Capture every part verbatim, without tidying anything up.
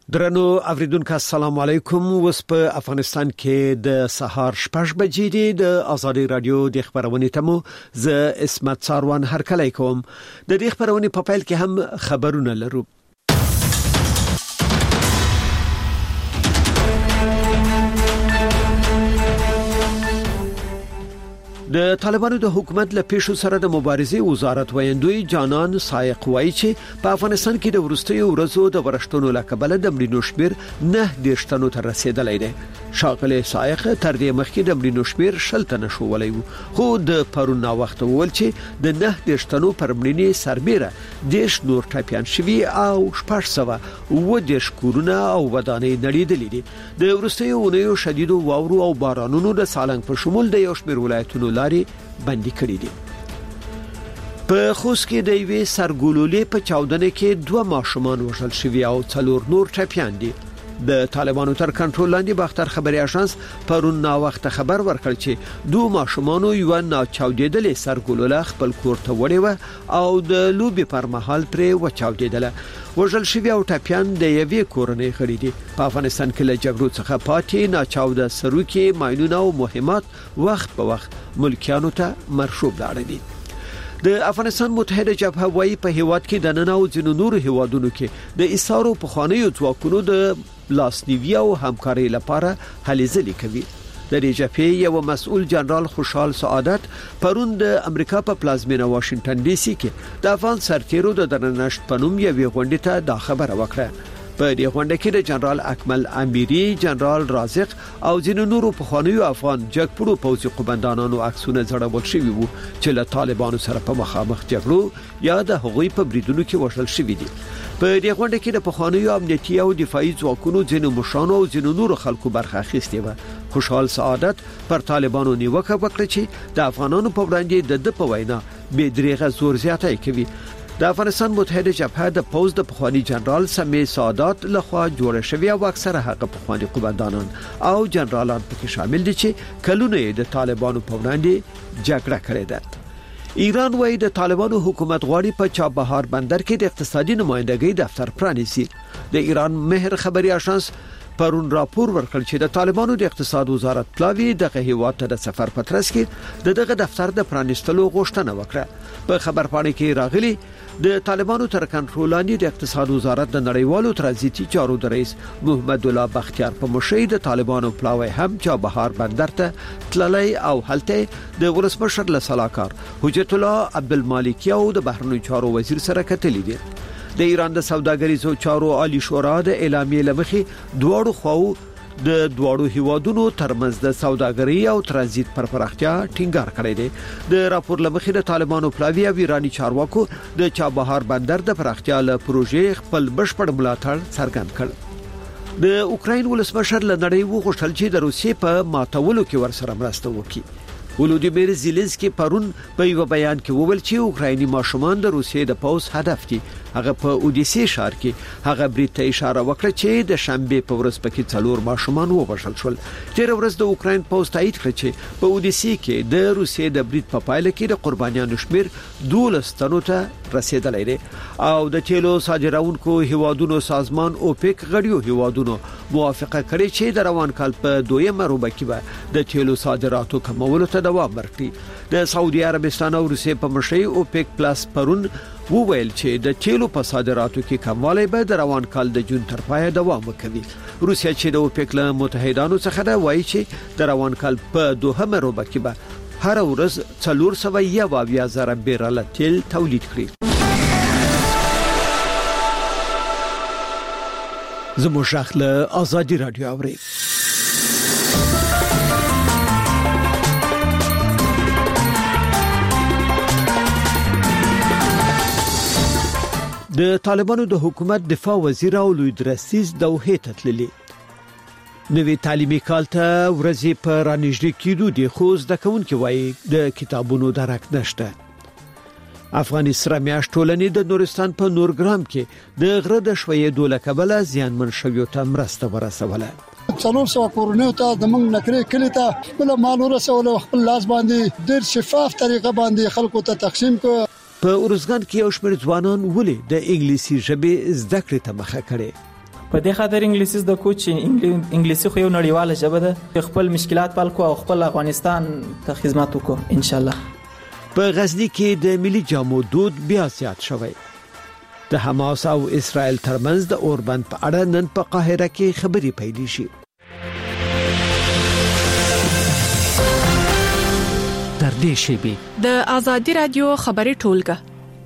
درنو اوریدونکو السلام علیکم. وس په افغانستان کې د سهار شپږ بجې دي. د آزادي رادیو د خبرونې تمو ز اسمت ساروان هرکلی کوم. د دې خبرونې په پیل کې هم خبرونه لرو. د طالبانو د حکومت له پیښو سره د مبارزې وزارت ویندوی جانان سایق وایي چې په افغانستان کې د ورستیو ورځو د ورشتونو لکبل د مړینو شمیر نه دیشتنو ته رسیدلی دی. شاغله سایق تر دې مخکې د مړینو شمیر شلته نشولای وو، خو د پرون نا وخت ول چې د نه دیشتنو پر مړینې سربېره دیش نور ټاپیان شوی او شپږ سوه و دیش کورونه او ودانې نړیدلې دي. د ورستیو ونیو شدیدو واورو او بارانونو د سالنګ په شمول د یو شمیر ولایتونو لاري بندي کړې دي. په خوست کې د یوې سرګولولې په چاودنه کې دوه ماشومان وژل شوي او څلور نور ټپيان دي. د طالبانو تر کنټرول لاندې باختر خبري اژانس پرون نا وخت خبر ورکړ چې دوه ماشومان یو نه چاودېدلې سرګولوله خپل کور ته وړي و او د لوبي پر مهال پرې و چاودېدله. وژل شوي او ټپيان د یوې کورنۍ غړي دي. په افغانستان کې له جګړو څخه پاتې نا چاوده سروکي ماينونه او مهمات وخت په وخت ملکیانو ته مرشوب لاړ دي. د افغانستان متحده جبهه وايي په هیواد کې د نن او ځینو نورو هیوادونو کې د ایثارو په خوانیو ځواکونو د لاسنیوي او همکاري لپاره هلې ځلې کوي. د دې جبهې یو مسؤل جنرال خوشحال سعادت پرون د امریکا په پلازمینه واشنگټن ډي سي کې د افغان سرتیرو د درنښت پنوم یوې غونډې ته دا خبره وکړه. په دې غونډه کې د جنرال اکمل امیری، جنرال رازق او ځینو نورو پخوانیو افغان جګپړو پوځي قومندانانو عکسونه ځړول شوي وو چې له طالبانو سره په مخامخ جګړو یا د هغوی په بریدونو کې وژل شوي دي. په دې غونډه کې د پخوانیو امنیتي او دفاعي ځواکونو ځینو مشرانو او ځینو نورو خلکو برخه اخیستې و. خوشحال سعادت پر طالبانو نیوکه وکړه چې د افغانانو په وړاندې د د په وینا بې دریغه زور زیاتی کوي. د افغانستان متحده جبهه د پوز د پخوانی جنرال سمیع سعادت لخوا جوړ شوی او اکثره هغه پخوانی قومندانان او جنرالان پکې شامل دي چې کلونه د طالبانو په وړاندې جګړه کړې ده. ایران وايي د طالبانو حکومت غواړي په چابهار بندر کې د اقتصادي نمائندګۍ دفتر پرانیزي. د ایران مهر خبري اژانس پرون راپور ورکړ چې د طالبانو د اقتصاد وزارت پلاوی دغه هیواد ته د سفر پترس کې د دغه دفتر د پرانیستلو غوښتنه وکړه. په خبرپاڼه کې راغلي د طالبانو تر کنټرول لاندې د اقتصاد وزارت د نړیوالو ترانزیتي چارو د رئیس محمد الله بختیار په مشرۍ د طالبانو پلاوی هم چابهار بندر ته تللی او هلته د ولسمشر له سلاکار حجت الله عبدالمالکی او د بهرنیو چارو وزیر سره کتلې دي. د ایران د سوداګریزو چارو عالی شورا د اعلامیې لمخې دواړو خواو د دواړو هیوادونو ترمنځ د سوداګرۍ او ترانزیت پر پراختیا ټینګار کړی دی. د راپور لمخې د طالبانو پلاوی او ایرانی چارواکو د چابهار بندر د پراختیا له پروژې خپل بشپړ ملاتړ څرګند کړ. د اوکراین ولسمشر له نړۍ وغوښتل چې د روسیې په ماتولو کې ورسره مرسته وکړي. ولودیمیر زيلنسکي پرون په یو بیان کې وویل چې اوکرایني ماشومان د روسیې د پوز هدف دي. هغه په اودیسي ښار کې هغه بریټ ته اشاره وکړه چې د شنبه په ورځ پکې څلور ماشومان ووژل شول. تیر ورځ د اوکراین پوز تایید کړ چې په اودیسي کې د روسیې د بریټ په پایله کې د قربانیانو شمیر دولس تنو ته رسیدلی دی او د تیلو صادرونکو هیوادونو سازمان اوپک غړیو هیوادونو موافقه کړې چې د روان کال په دویمه روبه کې به د تیلو صادراتو کمولو ته دوام ورکړي. د سعودي عربستان او روسیې په مشرۍ اوپک پلس پرون وویل چې د تیلو په صادراتو کې کموالی به د روان کال د جون تر پایه دوام وکړي. روسیا چې د اوپک له متحدانو څخه ده وایي چې د روان کال په دوهمه روبه کې به هر ورځ څلور سوه یو اویا زره بیرل تیل تولید کړي. زموږ شاخله آزادي رادیو اوري. د طالبانو د حکومت دفاع وزیر او لوی درستیز دوحې ته تللی. نوې تعلیمي کال ته ورځې په رانږدې کېدو دي خو زده کوونکي وایي د کتابونو درک نشته. افغاني سره میاشت ټولنې د نورستان په نورګرام کې د غره د شویېدو له کبله زیانمن شویو ته مرسته ورسوله. څلور سوه کورونو ته د موږ نکرې کلی ته خپل مال ورسول او خپل لاس باندې ډېر شفاف طریقه باندې خلکو ته تقسیم کړ. په اورزګان کې یو شمېر ځوانان ولې د انګلیسي ژبې زده کړې ته مخه کړې. په دې خاطر انګلیسي زده کو چې انګلیسي خو یو نړیواله ژبه ده، خپل مشکلات حل کو او خپل افغانستان ته خدمت وکړو ان شاء الله. په غزنی کې د ملي جامو دود بیا زیات شوی. د حماس او اسرائیل ترمنځ د اوربند په اړه نن په قاهره کې خبري پیل شي. تر دې شی د آزادی رادیو خبري ټولګه.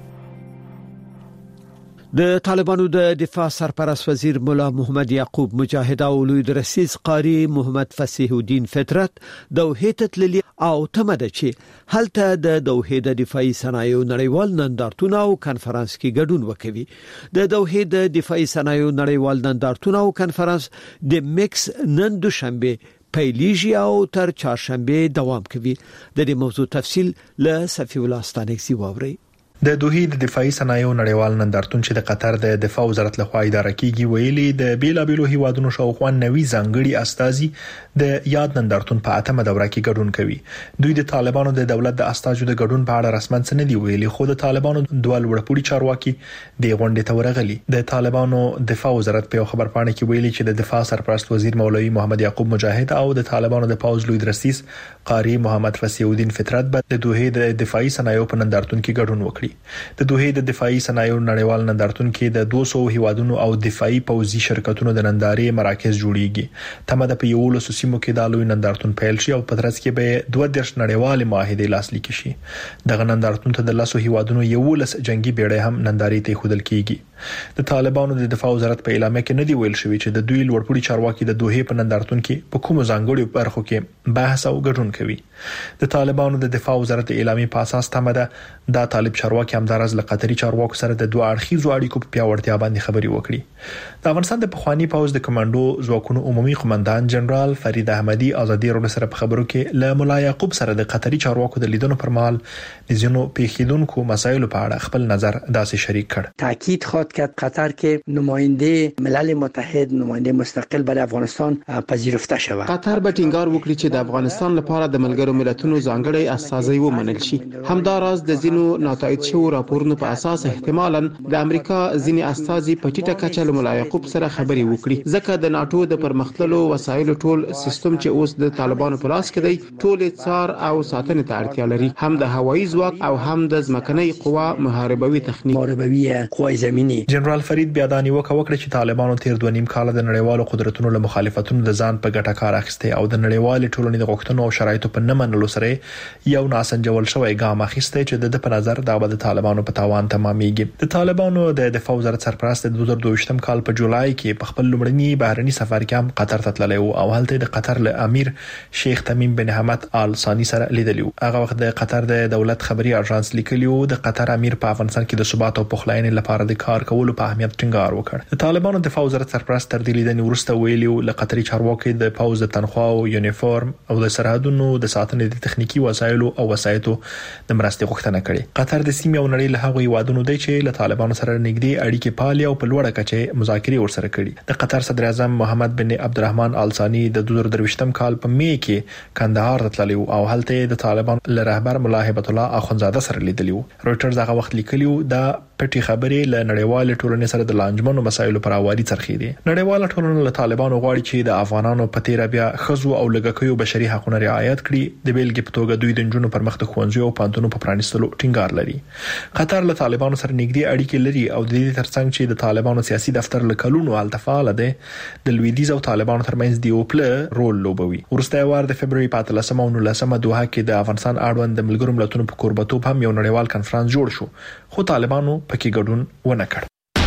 د طالبانو د دفاع سرپرست وزیر مولا محمد یعقوب مجاهد او لوی درسیز قاری محمد فصیح الدین فطرت دوحه ته تللی او تمده چې هلته د دوحه د دفاعي صنایعو نړیوال نندارتون او کانفرنس کې ګډون وکوي. د دوحه د دفاعي صنایعو نړیوال نندارتون او کانفرنس د میکس نن دوشنبه پیلیږي او تر چهارشنبه دوام کوي. د دې موضوع تفصیل له صفی الله ستانکسي واوري. د دوحه د دفاعي صنایعو نړیوال نندارتون چې د قطر د دفاع وزارت لخوا اداره کیږي ویلي د بیلابیلو هیوادونو شاوخوا نوي ځانګړي استازي د یاد نندارتون په اتمه دوره کې ګډون کوي. دوی د طالبانو د دولت د استازو د ګډون په اړه رسمن څه نه دی ویلي، خو د طالبانو دوه لوړپوړي چارواکي د غونډې ته ورغلي. د طالبانو دفاع وزارت په خبر پاڼه کې ویلي چې د دفاع سرپرست وزیر مولوی محمد یعقوب مجاهد او د طالبانو د پاوز لوی درسیس قاری محمد فصیح الدین فطرت به د دوحه د دفاعي صنایعو په نندارتون کې ګډون وکړي. د دوحه د دفاعي صنایعو نړیوال نندارتون کې د دوه سوه هیوادونو او دفاعي پوځي شرکتونو د نندارې مراکز جوړیږي. تمه د یو لسو سیمو کې د لوی نندارتون پیل شي او په ترڅ کې به دوه درش نړیوال معاهده لاسلیک شي. دغه نندارتون ته د لسو هیوادونو یو لس جنگي بیړۍ هم نندارې ته خودل کیږي. د طالبانو د دفاع وزارت په اعلامیه کې نه دی ویل شوی چې د دوی لوړپوړي چارواکي د دوحه په نندارتون کې په کوم ځانګړي برخو کې بحث او ګډون کوي. د طالبانو د دفاع وزارت اعلامیه په اساس تمه ده د طالب چارواکي همدارز له قطري چارواکو سره د دوه اړخیزو اړیکو په پیاوړتیا باندې خبري وکړي. د افغانستان د پخوانی پوز د کمانډو ځواکونو عمومي قومندان جنرال فرید احمدي ازادي رادیو سره په خبرو کې له مولا یعقوب سره د قطري چارواکو د لیدنو پر مهال د ځینو پیښیدونکو مسایلو په اړه خپل نظر داسې شریک کړ. تاکید خواد کرد قطر که نماینده ملل متحد، نماینده مستقل برای افغانستان پذیرفته شود. قطر به ټینګار وکړي چې د افغانستان لپاره د ملګرو ملتونو ځانګړی استازی ومنل شي. همداراز د ځینو ناتایید شوو راپورونو په اساس احتمالاً د امریکا ځینې استازي په ټیټه کچه له مولا یعقوب سره خبري وکړي، ځکه د ناتو د پرمختللو وسایلو ټول سیستم چې اوس د طالبانو په لاس کې دی ټول څار او ساتنې ته اړتیا لري، هم د هوایي ځواک او هم د ځمکنۍ قوا محاربوي تخنیک محاربوي قوای زمینی. جنرال فرید بیا دا نیوکه وکړه چې طالبانو تیر دوه نیم کال د نړیوالو قدرتونو له مخالفتونو د ځان په ګټه کار اخیسته او د نړیوال ټولنې د غوښتنو او شرایطو په نه منلو سره یو ناسنجول شوی ګام اخیسته چې د په نظر دا به د طالبانو په تاوان تمامېږي. د طالبانو د دفاع وزارت سرپرست د دوه زره دوه ویشتم کال په جولای کې په خپل لومړني بهرني سفر کې هم قطر ته تللی او هلته د قطر له امیر شیخ تمیم بن حمد آل ثانی سره لیدلی. هغه وخت د قطر د دولت خبري اژانس لیکلیو د قطر امیر په افغانستان کې د ثبات او پخلاینې لپاره د کار کولو په اهمیت ټینګار وکړ. د طالبانو دفاع وزارت سرپرست تر دې لیدنې وروسته ویلیو له قطري چارواکي د پوز د تنخوا او یونیفورم او د سرحدونو د ساتنې د تخنیکی وسایلو او وسایتو د مرستې غوښتنه کړې. قطر د سیمې او نړۍ له هغو هیوادونو دی چې له طالبانو سره نږدې اړیکې پالي او په لوړه کچه مذاکرې ورسره کړي. د قطر صدر اعظم محمد بن عبدالرحمن آل ثانی د دوه زره درویشتم کال په می کې کندهار ته تللی او هلته د طالبانو له رهبر مولا هیبت الله اخونزاده سره لیدلی. رويټرز هغه وخت لیکلیو دا پټي خبرې له نړیوال ټولنې سره د لانجمنو مسایلو پر اواري څرخي دي. نړیوال ټولنه له طالبانو غواړي چې د افغانانو په تیر بیا خزو او لګکیو بشري حقوقو رعایت کړي. د بیلګې په توګه دوی د جنونو پر مخ د خوندزي او پانتونو په پرانیستلو ټینګار لري. قطر له طالبانو سره نږدې اړیکې لري او د دې ترڅنګ چې د طالبانو سیاسي دفتر له کلونو التفاعل ده د لویدیز او طالبانو ترمنځ دی اوپل رول لوبوي. ورسته وار د فبرवरी په اتلسمه او نولسمه دوحه کې د افغانستان اړوند د ملګرو ملتونو په کوربتوب هم یو نړیوال کانفرنس جوړ شو، خو طالبانو پکې ګډون ونه کړ.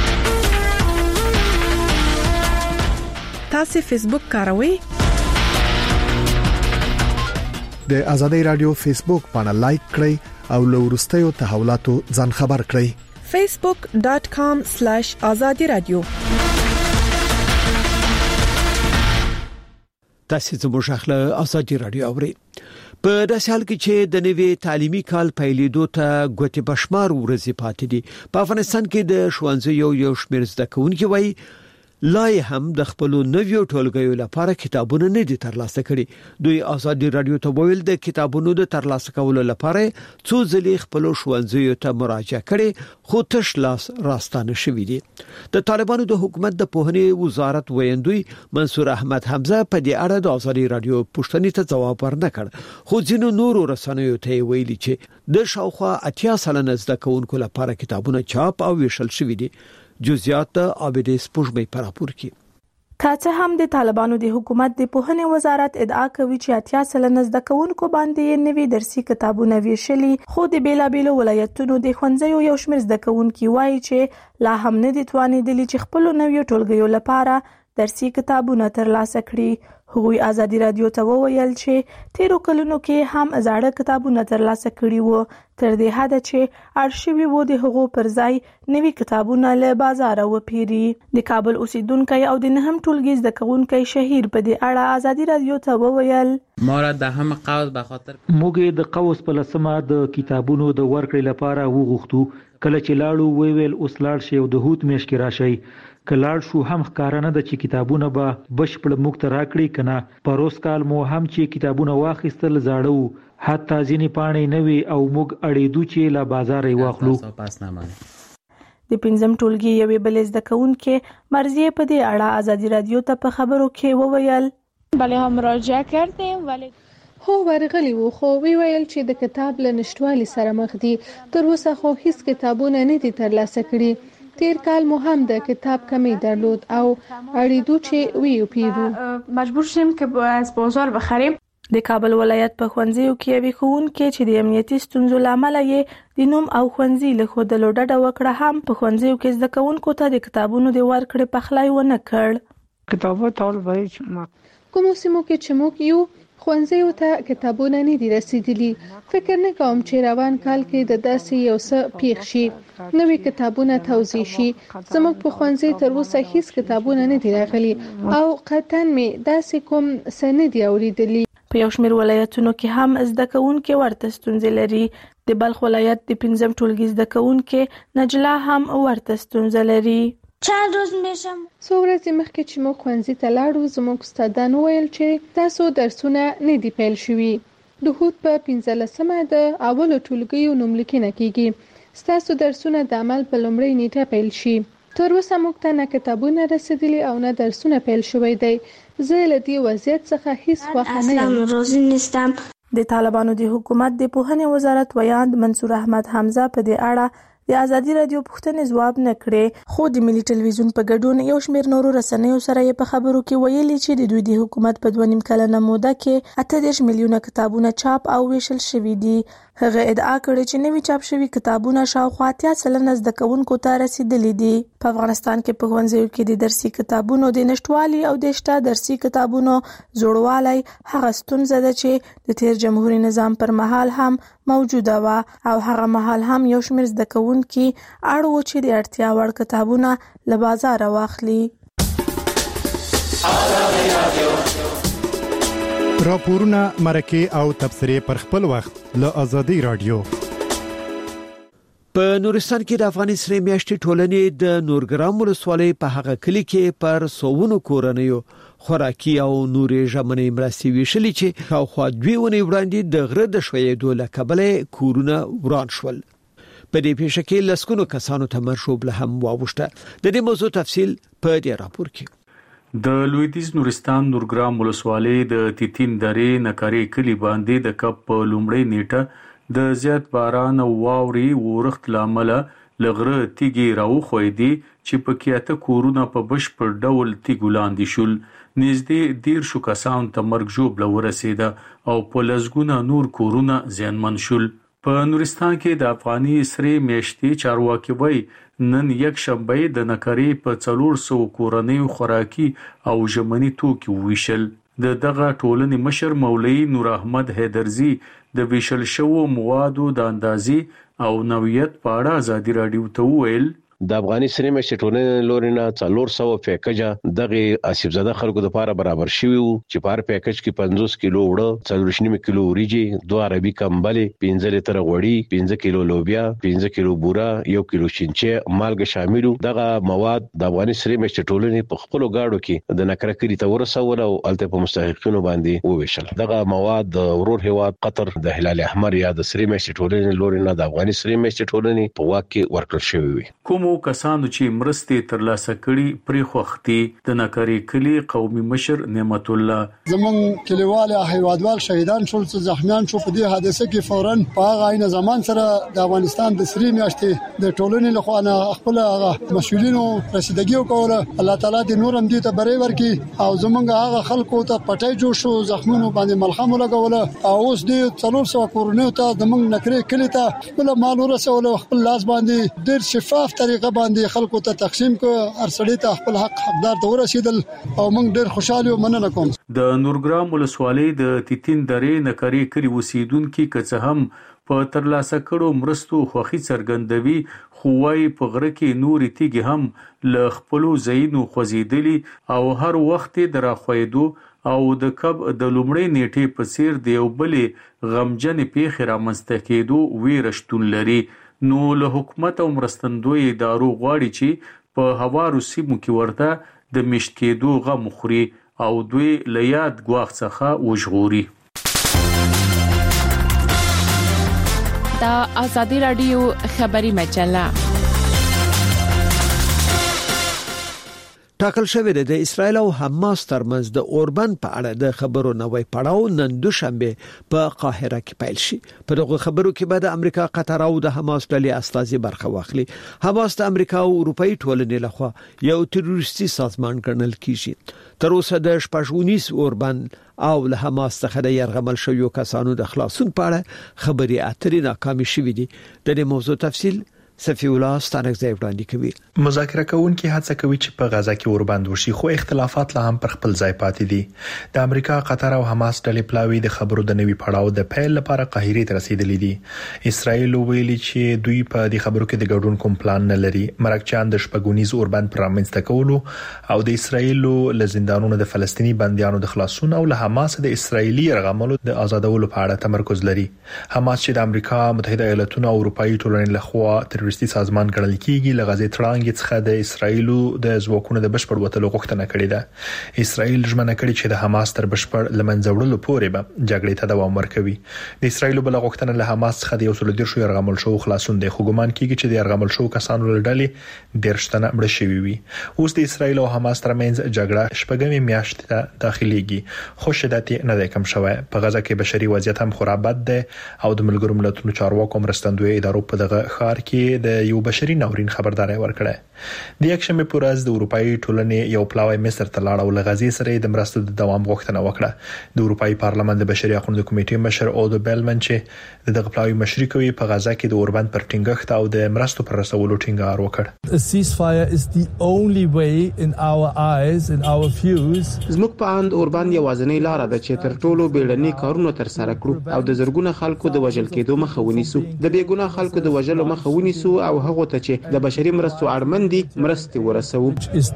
تاسو فیسبوک کاروئ؟ د آزادۍ رادیو فیسبوک باندې لایک کړئ او له وروستیو تحولاتو ځان خبر کړئ. facebook dot com slash azadi radio. تاسو زموږ خپل آزادۍ رادیو اورئ. په داسې حال کې چې د نوي تعلیمي کال پیلېدو ته ګوتې بشمار ورځې پاتې دي، په افغانستان کې د ښوونځیو یو شمېر زده کوونکي وایي لای هم د خپل نویو ټولګیو لپاره کتابونه نه دي ترلاسه کړي. دوی آزادي رادیو ته ویل د کتابونو د ترلاسه کولو لپاره څو ځلې خپل ښوونځیو ته مراجعه کړي خو تش لاس راستانه شوې دي. د طالبانو د حکومت د پوهنې وزارت ویندوی منصور احمد حمزه په دې اړه د آزادي رادیو پوښتنې ته ځواب ورنکړ خو ځینو نورو رسنیو ته ویلي چې د شاوخوا اتیا سلنه زده کوونکو لپاره کتابونه چاپ او ویشل شوي دي. جزئیات عابدې سپوږمۍ پر راپور کې. کاڅه هم د طالبانو د حکومت د پوهنې وزارت ادعا کوي چې اتیا سلنه زده کوونکو باندې نوي درسي کتابونه ویشلي، خو د بیلابیلو ولایتونو د ښوونځیو یو شمېر زده کوونکي وایي چې لا هم نه دي توانېدلي چې خپل نویو ټولګیو لپاره درسي کتابونه ترلاسه کړي. هغوی آزادي رادیو ته وویل چې تیرو کلونو کې هم زاړه کتابونه ترلاسه کړي وو، تر دې حده چې اړ شوي وو د هغو پر ځای نوي کتابونه له بازاره وپیري. د کابل اوسیدونکی او د نهم ټولګي زده کوونکی شهیر په دې اړه آزادي رادیو ته وویل ما را د هم قوس به خاطر موږ د قوس په لسمه د کتابونو د ورکړې لپاره وغوښتو. کله چې لاړو ویل اوس لاړ شي او د هوت میش کې راشي. کلاړ شو هم ښکارانه د چې کتابونه به بشپړ موږ ته راکړي کنه. پروس کال مو هم چې کتابونه واخیستل زاړه وو، حتی ځینې پاڼې نوي او موږ اړېدو چې لا بازار یې واخلو. د پنځم ټولګي یوې بلې زده کوونکې مرضیه په دې اړه آزادي رادیو ته په خبرو کې وویل بله هم مراجعه کردیم ولی هو ورغلی وو خو وی ویل چې د کتاب له نشټوالي سره مخ دي. تر اوسه خو هیڅ کتابونه نه دي ترلاسه کړي. تیر کال مو هم د کتاب کمی درلود او اړیدو چې ویو پیرو مجبور شیم که از بازار بخریم. د کابل ولایت په ښوونځیو کې یوې ښوونکې چې د امنیتي ستونزو له امله یې د نوم او ښوونځي له ښودلو ډډه وکړه هم په ښوونځیو کې زده کوونکو ته د کتابونو د ورکړې پخلی ونه کړ. کتابونه ټول وایي چې کومو سیمو کې چې موږ یو ښوونځیو ته کتابونه نه دي رسیدلي. فکر نه کوم چې روان کال کې د داسې یو څه پیښ شي، نوې کتابونه توزیع شي. زموږ په ښوونځي تر اوسه هیڅ کتابونه نه دي راغلي او قطعاً مې داسې کوم څه نه دي اورېدلي. په یو شمېر ولایتونو کې هم زده کوونکي ورته ستونزې لري. د بلخ ولایت د پنځم ټولګي زده کوونکي نجلا هم ورته ستونزه لري. چند روز میشم څو ورځې مخکې چې موږ ښوونځي ته لاړو زموږ استادان وویل چې تاسو درسونه نه دي پیل شوي. د هوت په پنځلسمه د اولو ټولګیو نوملیکنه کیږي. ستاسو درسونه د عمل په لومړۍ نیټه پیل شي. تر اوسه موږ ته نه کتابونه رسیدلي او نه درسونه پیل شوی دی. زه له دې وضعیت څخه هیڅ خوښه نه یم. راضي نیستم. د طالبانو د حکومت د پوهنې وزارت ویاند منصور احمد حمزه په دې اړه د آزادي رادیو پوښتنې ځواب نه کړې، خو د ملي ټلویزیون په ګډون یو شمېر نورو رسنیو سره یې په خبرو کې ویلي چې د دوی د حکومت په دوه نیم کلنه موده کې اته دېرش میلیونه کتابونه چاپ او ویشل شوي دي. هغه ادعا کړې چې نوي چاپ شوي کتابونه شاوخوا اتیا سلنه زده کوونکو ته رسیدلي دي. په افغانستان کې په ښوونځیو کې د درسي کتابونو د نشټوالي او د شته درسي کتابونو زوړوالی هغه ستونزه ده چې د تیر جمهوریت نظام پر مهال هم موجوده وه او هغه مهال هم یو شمېر زده کوونکي اړ وو چې د اړتیا وړ کتابونه له بازاره واخلي. راپورونه مرکه او تبصرې پر خپل وخت له آزادي رادیو. په نورستان کې د افغاني سرې میاشتې ټولنې د نورګرام ولسوالۍ په هغه کلی کې پر سوونو کورنیو خوراکي او نورې ژمنې مرستې ویشلې چې شاوخوا دوه ونې وړاندې د غره د ښویېدو له کبله کورونه وران شول. په دې پیښه کې لسګونو کسانو ته مرشوب له هم واوښته. د دې موضوع تفصیل په دې راپور کې. د لویدیز نورستان نورګرام ولسوالۍ د تیتین درې نکاري کلی باندې د کپ په لومړۍ نیټه د زیات باران او واوري ورښت لامل لغره تیګي راوخوي چې په کېته کورونه په بشپړ ډول تیګو لاندې شول. نږدې ډیر شو کسان ته مرګ ژوبله ورسېده او په لسګونه نور کورونه زیانمن شول. په نورستان کې د افغاني سرې میاشتې چارواکي وایي نن یک شنبه د نکري په څلور سو کورنیو خوراکي او ژمني توکي ویشل. د دغه ټولنې مشر مولوي نور احمد حیدرزي د ویشل شوو موادو د اندازې او نوعیت په اړه آزادي رادیو ته وویل د افغاني سینما ټولنې لورینه څلور سوه پیکجه دغه اسیب زده خلکو د لپاره برابر شوی وو چې په هر پیکج کې پنځوس کیلو وړه، څلور شنیمه کیلو وریجې، دوه عربي کمبلې، پنځه لیټره غوړي، پنځه کیلو لوبیا، پنځه کیلو بوره، یو کیلو چینچه، مالګه شامل. دغه مواد د افغاني سینما ټولنې په خپل غاړو کې د نکرکری ته ورسول او الته په مستحقینو باندې وویشل. دغه مواد د ورور هیواد قطر د هلال احمر یا د سینما ټولنې لورینه د افغاني سینما ټولنې په واک کې ورکړل شوی وي. کومو کسانو چې مرستې ترلاسه کړي پرې خوختي د نکري کلی قومي مشر نعمت الله زمون کلیوال هیوادوال شهیدان شول، زخمیان شو. په دې حادثه کې فوراً په هغه عین زمان سره د افغانستان د سری میاشتې د ټولنې لخوا نه خپل هغه مسؤلینو رسیدګي وکوله. الله تعالی دې نورم دې ته بری ورکړي او زمونږ هغه خلکو ته پټای جوړ شو، زخمونو باندې ملخم ولګوله او اوس دې څلور سوه کورونو ته د مونږ نکري کلی ته خپل مال ورسول، خپل لاس باندې ډېر شفاف طریقه باندې خلکو ته تقسیم کو، ارسړی ته خپل حق حقدار ته ورسیدل او موږ ډېر خوشاله او مننه کوم. د نورګرام ولسوالۍ د تیتین درې نکري کلی اوسیدونکو کڅ هم په ترلاسه کړو مرستو خوخي څرګندوي، خو وايي په غره کې نورې تیږي هم ل خپل زینو خوځیدلی او هر وخت دراخویدو او د کب د لومړی نیټه په سیر دی او بلې غمجن پیښه رامنځته کېدو ویرشتون لري. نو له حکومت او مرستندوی ادارو غواړي چې په هوارو سیمو کې ورته د مشت کېدو غم خوري او دوی له یاد ګواښ څخه وژغوري. دا آزادی رادیو خبری مجله. ټاکل شوی دی د اسرایل او حماس ترمنځ د اوربند په اړه د خبرو نوې پړاو نن دوشنبه په قاهره کې پیل شي. په دغه خبرو کې به د امریکا، قطر او د حماس ډلې استازي برخه واخلي. حماس د امریکا او اروپאי ټولنې لخوا یو تروریستي سازمان ګڼل کیږي. تر اوسه د شپږونیس اوربند او له حماس څخه د يرغمل شویو کسانو د خلاصون په اړه خبري اترې ناکامې شوې دي. د دې موضوع تفصیل صفی الله ستانک ځای وړاندې کوي. مذاکره کوونکي هڅه کوي چې په غزا کې اوربند وشي، خو اختلافات لا هم پر خپل ځای پاتې دي. د امریکا، قطر او حماس ډلې پلاوي د خبرو د نوي پړاو د پیل لپاره قاهره ته رسیدلې دي. اسرائیل ویلي چې دوی په دې خبرو کې د ګډون کوم پلان نه لري. مرکچان د شپږونیز اوربند پر رامنځته کولو او د اسرائیل له زندانونو د فلسطینی بنديانو د خلاصون او له حماس د اسرائیلي يرغملو د آزادولو په اړه تمرکز لري. حماس چې د امریکا متحده ایالاتونو او اروپאי ټولنې لخوا تروریستي سازمان ګڼل کیږي، له غزې تړانګې څخه د اسرایل د ځواکونو د بشپړ وټلو غوښتنه کړې ده. اسرایل ژمنه کړې چې د حماس تر بشپړ لمنځه وړلو پورې به جګړې ته دوام ورکوي. د اسرایل بل غوښتنه له حماس څخه د یو سل دیرشو يرغمل شو خلاصون دی، خو ګمان کیږي چې د يرغمل شو کسانو له ډلې دیرشتنه مړه شوي وي. اوس د اسرایل او حماس ترمنځ جګړه شپږمې میاشت ته داخليږي، خو شدت نه دی کم شوی. په غزا کې بشري وضعیت هم خراب بد دی او د ملګرو ملتونو چارواکو مرستندوی ادارو په دغه ښار کې د یو بشري ناورین خبرداري ورکړه. د یکشنبه پر ورځ د اروپאי ټولنې یو پلاوی مصر ته لاړ او له غزې سره د مرستو د دوام غوښتنه وکړه. د اروپאי پارلمان د بشري حقوقو کمیټې مشر اودو بیلمن چې دغه پلاوی مشري کوي په غزا کې د اوربند پر ټینګښت او د مرستو پر رسولو ټینګار وکړ. A ceasefire is the only way in our eyes in our views. زموږ په اند اوربند یوازینی لار ده چې تر ټولو بیړني کارونه تر سره کړو او د زرګونه خلکو د وژل کېدو مخه ونیسو، د بیګونه خلکو د وژلو مخه ونیسو او هغه ته چې د بشري مرستو اړمندي مرستې ورسوو.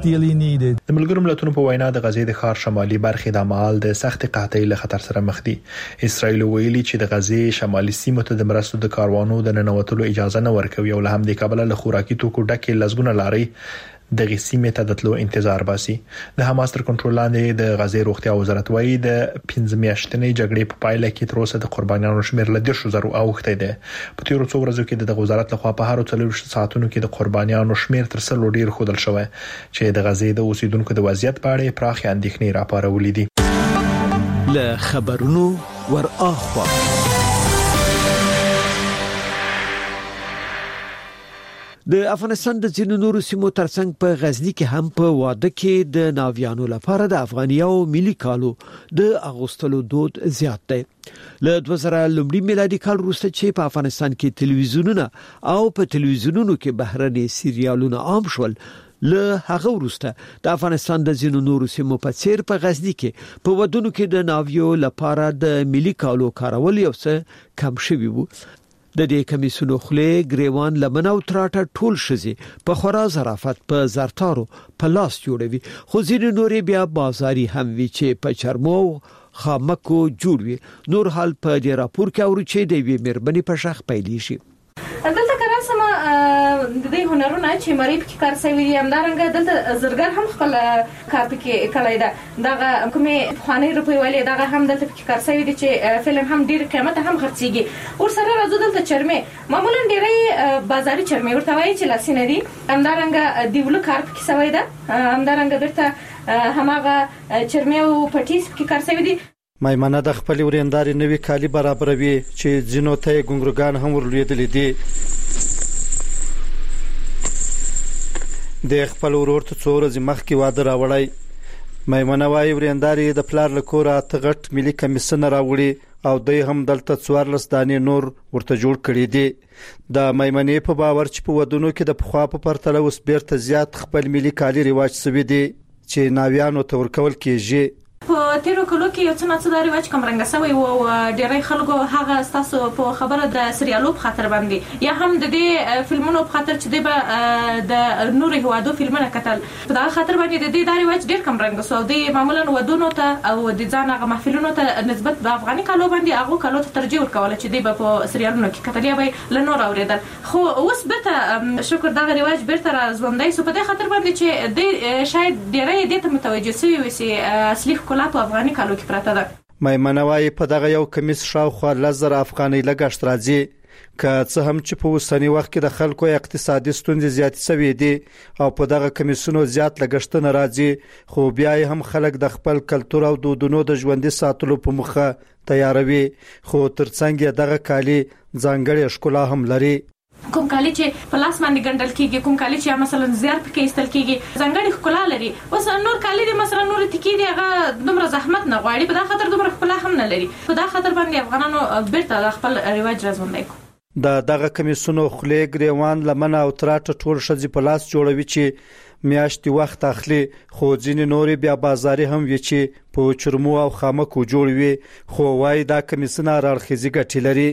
د ملګرو ملتونو په وینا د غزې د ښار شمالي برخې د مال د سخت قحطۍ له خطر سره مخ دي. اسرائیل ویلي چې د غزې شمالي سیمو ته د مرستو د کاروانو د ننوتلو اجازه نه ورکوي او له همدې کبله له خوراکي توکو ډکې لزګونه لاري د غسیمه ته د تلو انتظار باسي. د حماس تر کنټرول لاندې د غزې روغتیا وزارت وايي د پنځه میاشتنې جګړې په پایله کې تر اوسه د قربانیانو شمېر له دیرشو زرو اوښتی دی. په تیرو څو ورځو کې د وزارت لخوا په هر څلور ساعتونو کې د قربانیانو شمېر تر سلو ډیر ښودل شوی چې د غزې د اوسیدونکو د وضعیت په اړه پراخ اندېښنې راپارولې دي. له خبرونو ور اخوا د افغانستان د ځینو نورو سیمو ترڅنګ په غزنی کې هم په واده کې د ناویانو لپاره د افغانیو ملي کالو د اغوستلو دود زیات دی. له دوه زره لومړي میلادي کال وروسته چې په افغانستان کې تلویزیونونه او په تلویزیونونو کې بهرني سریالونه عام شول، له هغه وروسته د افغانستان د ځینو نورو سیمو په څیر په غزنی کې په ودونو کې د ناویو لپاره د ملي کالو کارول یو څه کم شوی وو. د دې کمیسونو خله ګریوان لمن او تراټه ټول شزي په خورا ظرافت په زرتارو په لاس جوړوي خو ځینې نورې بیا بازاري هم وی چې په چرمو خامکو جوړوي. نور حال په دې راپور کې اورو چې د وی مربني په شخ پیلې شي. دلته کراسمه د دې هنرونه چې مریب کې کار سوي دي همدارنګه دلته زرګر هم خپل کار پکې کړی دا دغه کومه خواني روپی ولې دغه هم دلته پکې کار سوي دي چې فلم هم ډیر قیمت هم خرڅيږي. ور سره راځو دلته چرمه معمولا ډیرې بازاري چرمه ورته وایي چې لاسینه دي همدارنګه دیولو کار پکې سوي ده همدارنګه برته هماغه چرمه او پټیس پکې کار سوي دي. مېمنه د خپل ورینداري نوي کالی برابروي چې ځینو ته ګونګرګان هم ورلېدل دي. د خپل ورور ته څو ورځې مخکې واده راوړی. مېمنه وايي ورینداري د پلار له کوره تغټ ملي کمیسن راوړي او دوی هم دلته څوارلس دانې نور ورته جوړ کړي دي. د مېمنې په باور چې په ودونو کې د پخوا په پرتله اوس بیرته زیات خپل ملي کالی رواج سوي دي چې ناویانو ته ورکول کېږي. په تیرو کلو کې یو څه نه څه رواج کوم رنګ سوی او ډېری خلکو هغه تاسو په خبره د سریالو په خاطر باندې یا هم د دې فلمونو په خاطر چې د د نور هوادو فلمونه کتل په دا خاطر باندې د دې د رواج ډېر کم رنګ سو دی معمولا ودونو ته او د ځان هغه محفلونو ته نسبت د افغاني کالو باندې هغه کالو ته ترجیح ورکول چې دی په سریالونو کې کتل یا به لنور اوریدل. خو اوس به شکر دا رواج بیرته را ژوندۍ سو په دې خاطر باندې چې د شاید ډېری دې ته متوجه شوی وي اصلي کلا په افغاني کالو کې پراته ده. مېمنه وايي په دغه یو کمیس شاوخوا لزر افغاني لګښت راځي که څه هم چې په اوسنی وخت کې د خلکو اقتصادي ستونزې زیات شوي دي او په دغه کمیسونو زیات لګښت نه راځي خو بیا هم خلک د خپل کلتور او دودونو د ژوندۍ ساتلو په مخه تیاروي. خو ترڅنګ دغه کالي ځانګړي ښکلا هم لري. کوم کالی چې په لاس باندې ګنډل کیږي کوم کالی چې مثلا زیار پکې استل کیږي ځانګړي ښکلا لري. اوس نور کالی دي مثلا نور تکي دي هغه دومره زحمت نه غواړي په دا خاطر دومره ښکلا هم نه لري. په دا خاطر باندې افغانانو بیرته خپل رواج راځوندای کو. د دغه کمیسونو خلې ګریوان لمن او تراټ ټول شذ په لاس جوړوي چې میاشتې وخت اخلي خو ځینې نورې بیا بازاري هم وي چې په چرمو او خامکو جوړوي خو وايي دا کمیسونه راړخېزي ګټې لري.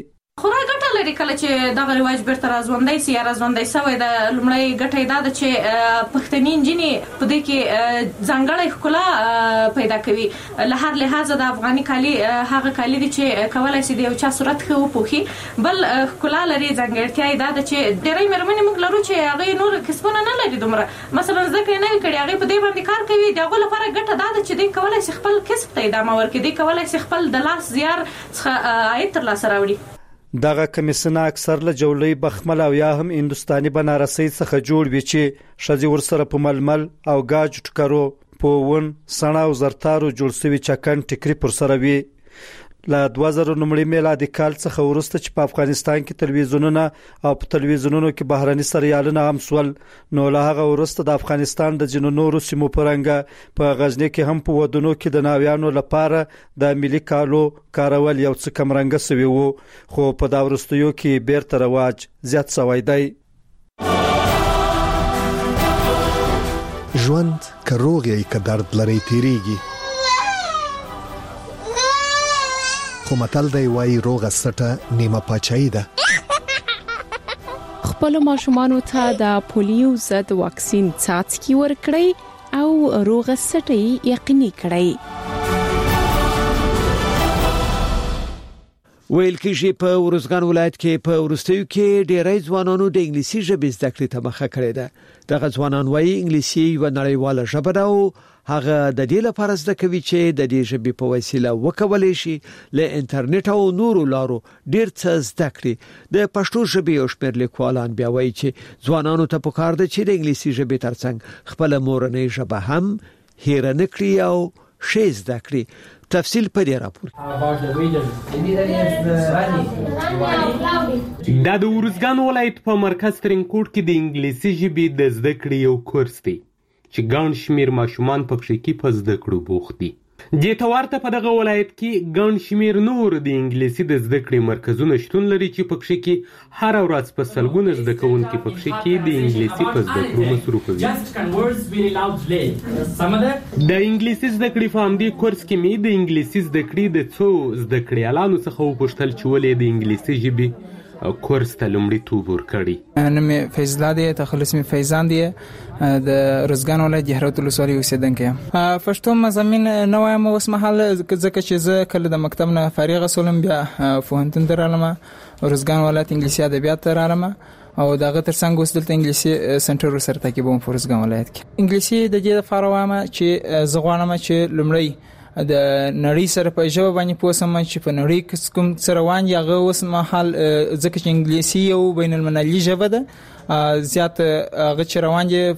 کله چې دا رواج بیرته راځوندای سي یا راځوندای سوی د لومړی ګټه دا ده چې پښتني انجینې په دې کې ځانګړی ښکلا پیدا کوي. له هر لحاظ د افغاني کالي هغه کالي دي چې کولای شي د یو چا صورت خو پوخي بل ښکلا لري. ځانګړتیا دا ده چې ډېرې مرمنې موږ لرو چې هغه نور کسبونه نه لري دومره مثلا ذکر نه کړي هغه په دې باندې کار کوي دغه لپاره ګټه دا ده چې دوی کولای شي خپل کسب ته ادامه ورکړي دوی کولای شي خپل د لاس زیار څخه عاید ترلاسه راوړي. دغه کمیسونه اکثر له جوړې بخمل او یا هم هندستاني بنارسي څخه جوړ وي چې شذي ورسره په ململ او گاج ټکرو په ون سنا او زرتارو جوړ شوی چکن ټکري پر سره وي. له دوه زره نومړي میلادي کال څخه ورسته چې په افغانستان کې تلویزیونونه او په تلویزیونونو کې بهراني سریالونه هم سول نو له هغه ورسته د افغانستان د جنو نورو سیمو پرنګ په غزنی کې هم په ودونو کې د ناویانو لپاره د ملي کالو کارول یو څه کم رنګ سوي وو خو په دا ورستیو کې بیرته رواج زیات شوی دی. ژوند کروغي ک درد لري تیریږي خو متل دی وای روغه سټه نیمه پاچایی ده. خپل ماشومانو ته د پولیو ضد واکسین څاڅکي ورکړئ او روغه سټه یقیني کړئ. ویل کېږي په ورزګان ولایت کې په ورستیو کې ډېری ځوانانو د انګلیسي ژبې زده کړې ته مخه کړې ده. دغه ځوانان وایي انګلیسي یو نړیواله ژبه ده او هغه د دې لپاره زده کوي چې د دې ژبې په وسیله وکولای شي له انټرنیټ او نورو لارو ډېر څه زده کړي. د پښتو ژبې او شمېر لیکوالان بیا وایي چې ځوانانو ته پکار ده چې د انګلیسي ژبې ترڅنګ خپل مورنۍ ژبه هم هېر نه کړي او شی زده کړي. تفصیل په دې راپور دا د ورزګان ولایت په مرکز ترینکوټ کې د انګلیسي ژبې د زده کړې یو کورس دی چې ګڼ شمېر ماشومان پکې کې په زده کړو بوخت دي. دې ته ورته په دغه ولایت کې ګڼ شمېر نور د انګلیسي د زده کړې مرکزونه شتون لري چې پکې کې هر ورځ په سلګونه زده کوونکي پکې کې د انګلیسي په زده کړو مصروف وي. د انګلیسي زده کړې په همدې کورس کې مې د انګلیسي زده کړې د څو زده کړیالانو څخه وپوښتل چې ولې د انګلیسي ژبې کورس ته لومړیتوب ورکړی. نوم یې فیض الله دی، تخلص مې فیضان دی، د روزګان ولایت جهرات ولسوالۍ اوسېدونکی یم. پښتو مضامین نه وایم اوس مهال ځکه چې زه کله د مکتب نه فارغ شولم بیا پوهنتون ته رالم، روزګان ولایت انګلیسي ادبیات ته رالم او دغه ترڅنګ اوس دلته انګلیسي سنټر سره تعقیبوم په روزګان ولایت کې. انګلیسي د دې لپاره وایم چې زه غواړم چې لومړی د نړۍ سره په ژبه باندې پوسم چې په نړۍ کې کوم څه روان دی هغه اوس مهال ځکه چې انګلیسي یو بین المللي ژبه ده، زیات هغه چې روان دي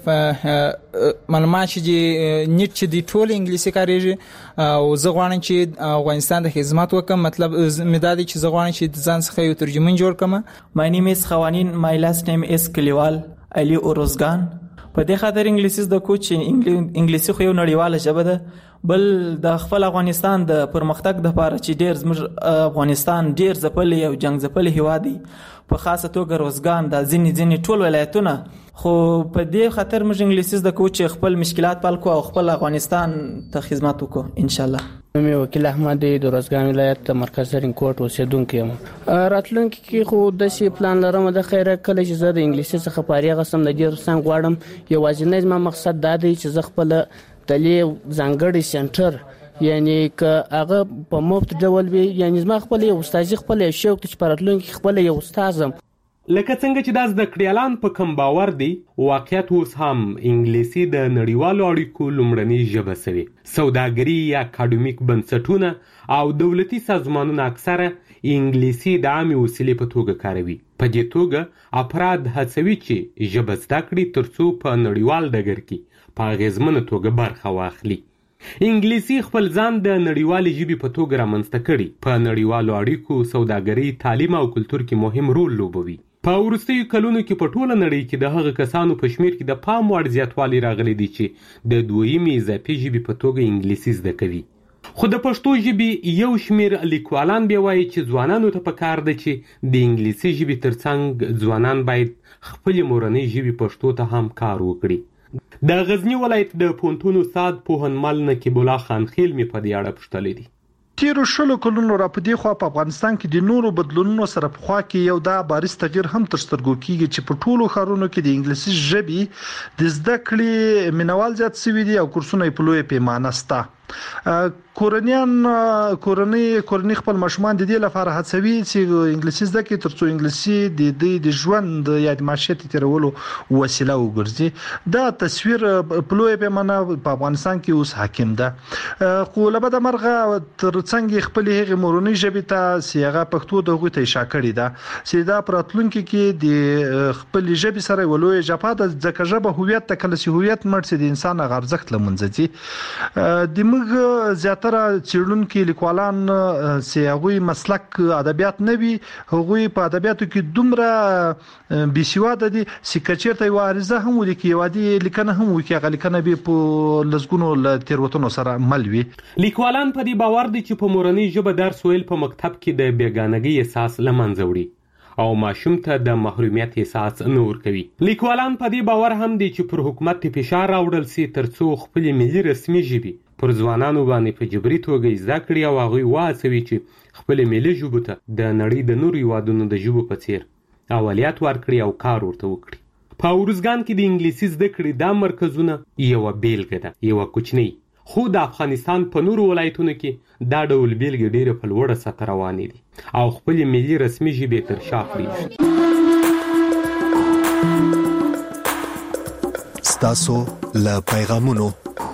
معلومات چې نیټ چې دی ټول انګلیسي کاریږي او زه غواړم چې افغانستان د خدمت وکم. مطلب مدادي چې زه غواړم چې ځان څخه یو ترجمن جوړ کړم. My name is خوانین، my last name is کلیوال علي اوروزګان. په دې خاطر انګلیسي د کوچ انګلیسي خو یو نړیواله ژبه ده، بل د خپل افغانستان د پرمختګ د لپاره چې ډیر زموږ افغانستان ډیر ځپلې او جنگ ځپلې هیواد دی، په خاصه توګه روزګان د ځینې ځینې ټول ولایتونه، خو په دې خاطر موږ انګلیسي د کوچ خپل مشکلات حل کو او خپل افغانستان ته خدمت وکړو ان شاء الله. مې وکیل احمد دی، د روزګان ولایت د مرکز رینکوټ اوسېدونکی یم. راتلونکي کې خو د شي پلان لرم د خیره کله چې زه د انګلیسي څخه فارغ شم د دې څنګه غواړم یوازینی زما مقصد دا دی چې زه خپل تلې ځانګړی سنټر یعنی که هغه په مفت ډول وي، یعنی زما خپل یو استاد خپل شوق چې په راتلونکي خپل یو استادم لکه څنګه چې دا زده کړیالان په کم باور دي، واقعیت اوس هم انګلیسي د نړیوالو اړیکو لومړنۍ ژبه سوې. سوداګري یا اکاډمیک بنسټونه او دولتي سازمانونه اکثره انګلیسي د عامې وسیلې په توګه کاروي. په دې توګه افراد هڅوي چې ژبه زده کړي ترڅو په نړیوال ډګر کې په اغیزمنه توګه برخه واخلي. انګلیسي خپل ځان د نړیوالې ژبې په توګه رامنځته کړي، په نړیوالو اړیکو، سوداګري، تعلیم او کلتور کې مهم رول لوبوي. په وروستیو کلونو کې په ټوله نړۍ کې د هغه کسانو په شمیر کې د پام وړ زیاتوالی راغلی دی چې د دویمې اضافي ژبې په توګه انګلیسي زده کوي. خو د پښتو ژبې یو شمیر لیکوالان بیا وایي چې ځوانانو ته پکار ده چې د انګلیسي ژبې ترڅنګ ځوانان باید خپلې مورنۍ ژبې پښتو ته هم کار وکړي. د غزنی ولایت د پوهنتون استاد پوهنمل نقیب الله خان خیل مې په دې اړه پوښتلی دی. تیرو شلو کلونو را په دې خوا په افغانستان کې د نورو بدلونونو سره په خوا کې یو دا بارز تغییر هم تر سترګو کیږي چې په ټولو ښارونو کې د انګلیسي ژبې د زده کړې مینوال زیات شوي دي او کورسونه په لوی پیمانه شته. کورنیان کورنۍ کورنۍ خپل ماشومان د دې لپاره هڅوي چې انګلیسي زده کړي ترڅو انګلیسي د دې د ژوند یا د معیشت تیرولو وسیله وګرځي. دا تصویر په لوی پیمانه په افغانستان کې اوس حاکم ده. خو له بده مرغه ترڅنګ خپل هغه مورنۍ ژبې ته سیغه پښتو دغه ته اشاره کړې ده چې دا پراتلونکو کې د خپل ژبې سره ولوي جپا د ځکه ژبه هویت ته کله چې هویت مرسي د انسان غرزخت لمنځي. د موږ زیاتره چیرونکو لیکوالان چې هغه مسلک ادبیات نه وي، هغه په ادبیاتو کې دومره بيسواده دي چې کچېرته یو عارضه هم ولیکي، وادي لیکنه هم وکي، هغه لیکنه به په لزګونو تیروتنو سره مل وي. لیکوالان په دې باور دي چې په مورنۍ ژبه درس ویل په مکتب کې د بیګانګۍ احساس لمنځه وړي او ماشوم ته د محرومیت احساس نه ورکوي. لیکوالان په دې باور هم دي چې پر حکومت فشار راوړل سي ترڅو خپل ملي رسمي ژبې پر ځوانانو باندې په جبري توګه زده کړي او هغوی وهڅوي چې خپل ملي ژبو ته د نړۍ د نورو هیوادونو د ژبو په څیر اولویت ورکړي او کار ورته وکړي. په ارزګان کې د انګلیسي زده کړې دا مرکزونه یوه بیلګه ده، یوه کوچنۍ، خو د افغانستان په نورو ولایتونو کې دا ډول بیلګې ډېرې په لوړه سطح روانې دي او خپل ملي رسمي ژبې تر شا پرېږدي. ستاسو له پیغامونو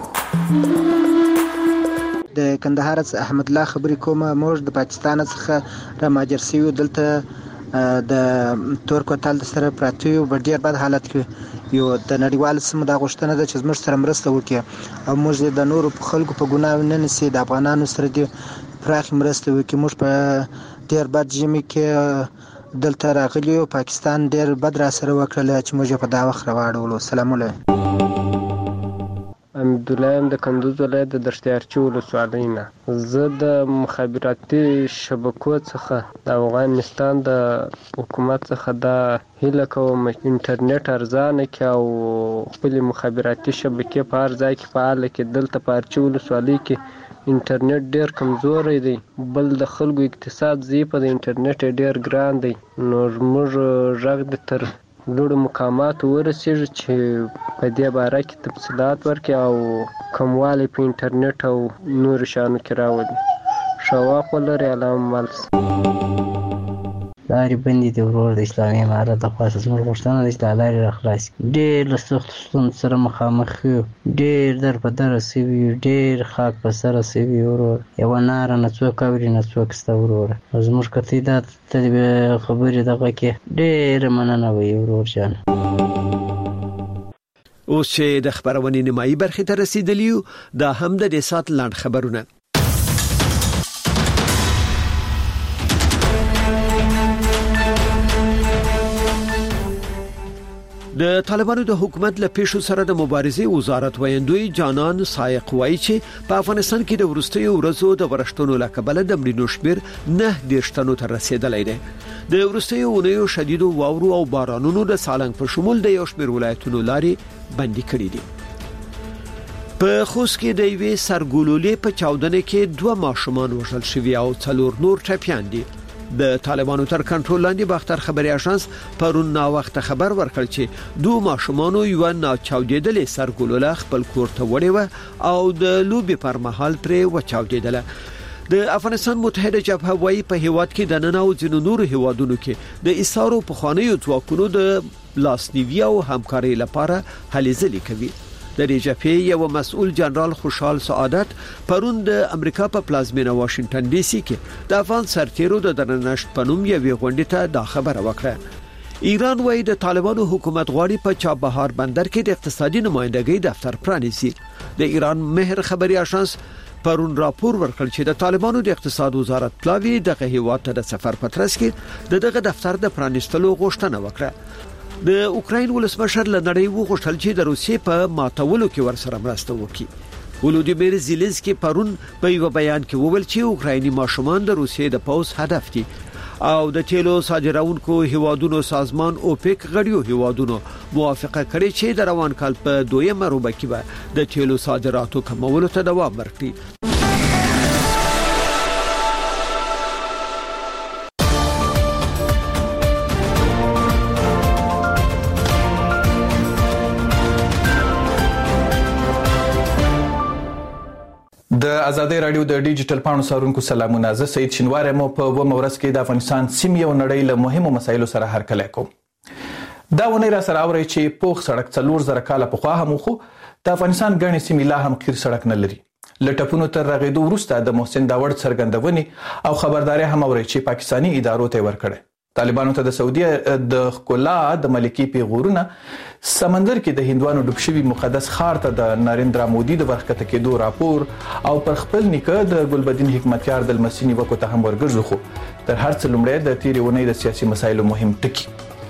د کندهار څخه احمد الله خبرې کوم. موږ د پاکستان څخه را مهاجر شوي، دلته د تور کوتل سره پراته یو په ډېر بد حالت کې یو. د نړیوال سیمو دا غوښتنه ده چې زموږ سره مرسته وکړي او موږ د نورو خلکو په ګناه نه نیسي، د افغانانو سره دې پراخ مرسته وکړي. موږ په ډېر بد ژمي کې دلته راغلي یو، پاکستان ډېر بد را سره وکړل چې موږ په دا وخت راوړلو. سلام علیکم. حمید الله د کندوز ولایت د دشتیارچی ولسوالۍ نه. زه د مخابراتي شبکو څخه د افغانستان د حکومت څخه دا هیله کوم انټرنیټ ارزانه کړي او خپل مخابراتي شبکې په هر ځای کې فعال کړي. دلته په ارچی ولسوالۍ کې انټرنیټ ډیر کمزوری دی، بل د خلکو اقتصاد ضعیف دی، انټرنیټ ډیر ګران دی. نو موږ غږ د تر لوړو مقاماتو ورسیږي چې په دې باره کې تفصیلات ورکړي او کموالی په انټرنیټ او نور شانو کې راولي. ښه وخت ولرئ. علامه مالس. لارې بندې دي ورور، د اسلامي امارت د خوا زموږ غوښتنه ده چې دا لارې راخلاص کړي. ډېر له سختو ستونزو سره مخامخ یو، ډېر در په دره سوي یو، ډېر خاک په سره سوي ورور. یوه ناره نه څوک اوري نه څوک شته وروره. زموږ کتۍ دا خبرې دغه کې ډېره مننه وي ورور جان. اوس چې د خبرونې نیمایي برخې ته رسیدلی یو، دا هم د دې سات لاند خبرونه. د طالبانو د حکومت له پیښو سره د مبارزې وزارت ویندوی جانان سایق وایي چې په افغانستان کې د ورستیو ورځو د ورشتونو له کبله د مړینو شمېر نه دیرشتنو ته رسیدلی دی. د ورستیو ونیو شدیدو واورو او بارانونو د سالنګ په شمول د یو شمېر ولایتونو لارې بندي کړې دي. په خوست کې د یوې سرګولولې په چاودنه کې دوه ماشومان وژل شوي او څلور نور ټپیان دي. د طالبانو تر کنټرول لاندې باختر خبري اژانس پرون نا وخت خبر ورکړ چې دوه ماشومان یو نه چاودېدل سرګولوله خپل کور ته وړي و او د لوبي پر مهال پرې و چاودېدل. د افغانستان متحده جبهه وايي په هیواد کې د نن او ځینو نورو هیوادونو کې د ایثارو په خوانیو ځواکونو د لاسنیوي او همکاري لپاره هلې ځلې کوي. د جبهې یو مسؤل جنرال خوشحال سعادت پرون د امریکا په پلازمینه واشنگټن ډي سي کې د افغان سرتیرو د درنښت پنوم یوې غونډې ته دا خبره وکړه. ایران وايي د طالبانو حکومت غواړي په چابهار بندر کې د اقتصادي نمائندګۍ دفتر پرانیزي. د ایران مهر خبري اژانس پرون راپور ورکړ چې د طالبانو د اقتصاد وزارت پلاوی دغه هیواد ته د سفر پترس کې دغه دفتر د پرانیستلو غوښتنه وکړه. د اوکراین ولسمشر لنړی وغوښتل چې د روسیې په ماتولو کې ورسره مرسته وکړي. ولودیمیر زيلنسکي پرون په یو بیان کې وویل چې اوکرایني ماشومان د روسیې د پوز هدف دي او د تیلو صادرونکو هیوادونو سازمان اوپک غړیو هیوادونو موافقه کړې چې د روان کال په دویمه روبه کې به د تیلو صادراتو کمولو ته دوام ورکړي. د ازادي رادیو د ډیجیټل پاڼو سارونکو سلامونه. زه سید شینوار مو په و مورس کې د افغانستان سیمې او نړۍ له مهمو مسایلو سره هرکلی کوم. دا ونه را سره اوري چې پوخ سړک څلور زره کاله په خوا هم خو د افغانستان ګڼې سیمې لا هم قیر سړک نه لري. لټپونو تر رغېدو وروسته د محسن داوړ څرګندونې او خبرداري هم اوري چې پاکستانی ادارو ته ورکړي. طالبانو ته د سعودي د خلا د ملکی پیغورونه سمندر کې د هندوانو ډوب شوی مقدس خار ته د نریندرا مودي د ورخته کېدو راپور او پر خپل نیکه د ګلبدین حکمتیار د مسینی وکړو ته هم ورګرځو. خو تر هر څه لومړی د تیرې ونې د سیاسي مسایلو مهم ټکی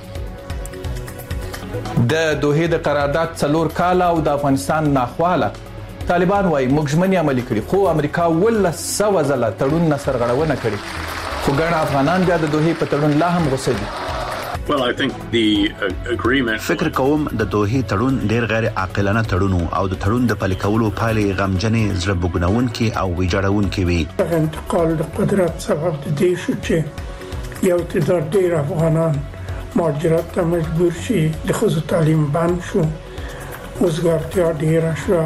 د دوه د قرارداد څلور کال او د افغانستان ناخواله طالبان وايي مګژمنې عملي کړي خو امریکا ول سو ځله تړون نصر غړونه کړي. خو ګڼ افغانان بیا د دوه په تړون لا هم غوسه دي. Well, I think the agreement فکر کوم د دوه تړون ډیر غیر عاقلانه تړون او د تړون د پلي کولو پایلې غمجنې زړه بوګنونکې او ویجاړونکې وي. انتقال د قدرت سبب دي چې یو تعداد ډیر افغانان مهاجرت ته مجبور شي. د خصوص تعلیم بند شو، وزګارتیا ډیره شو.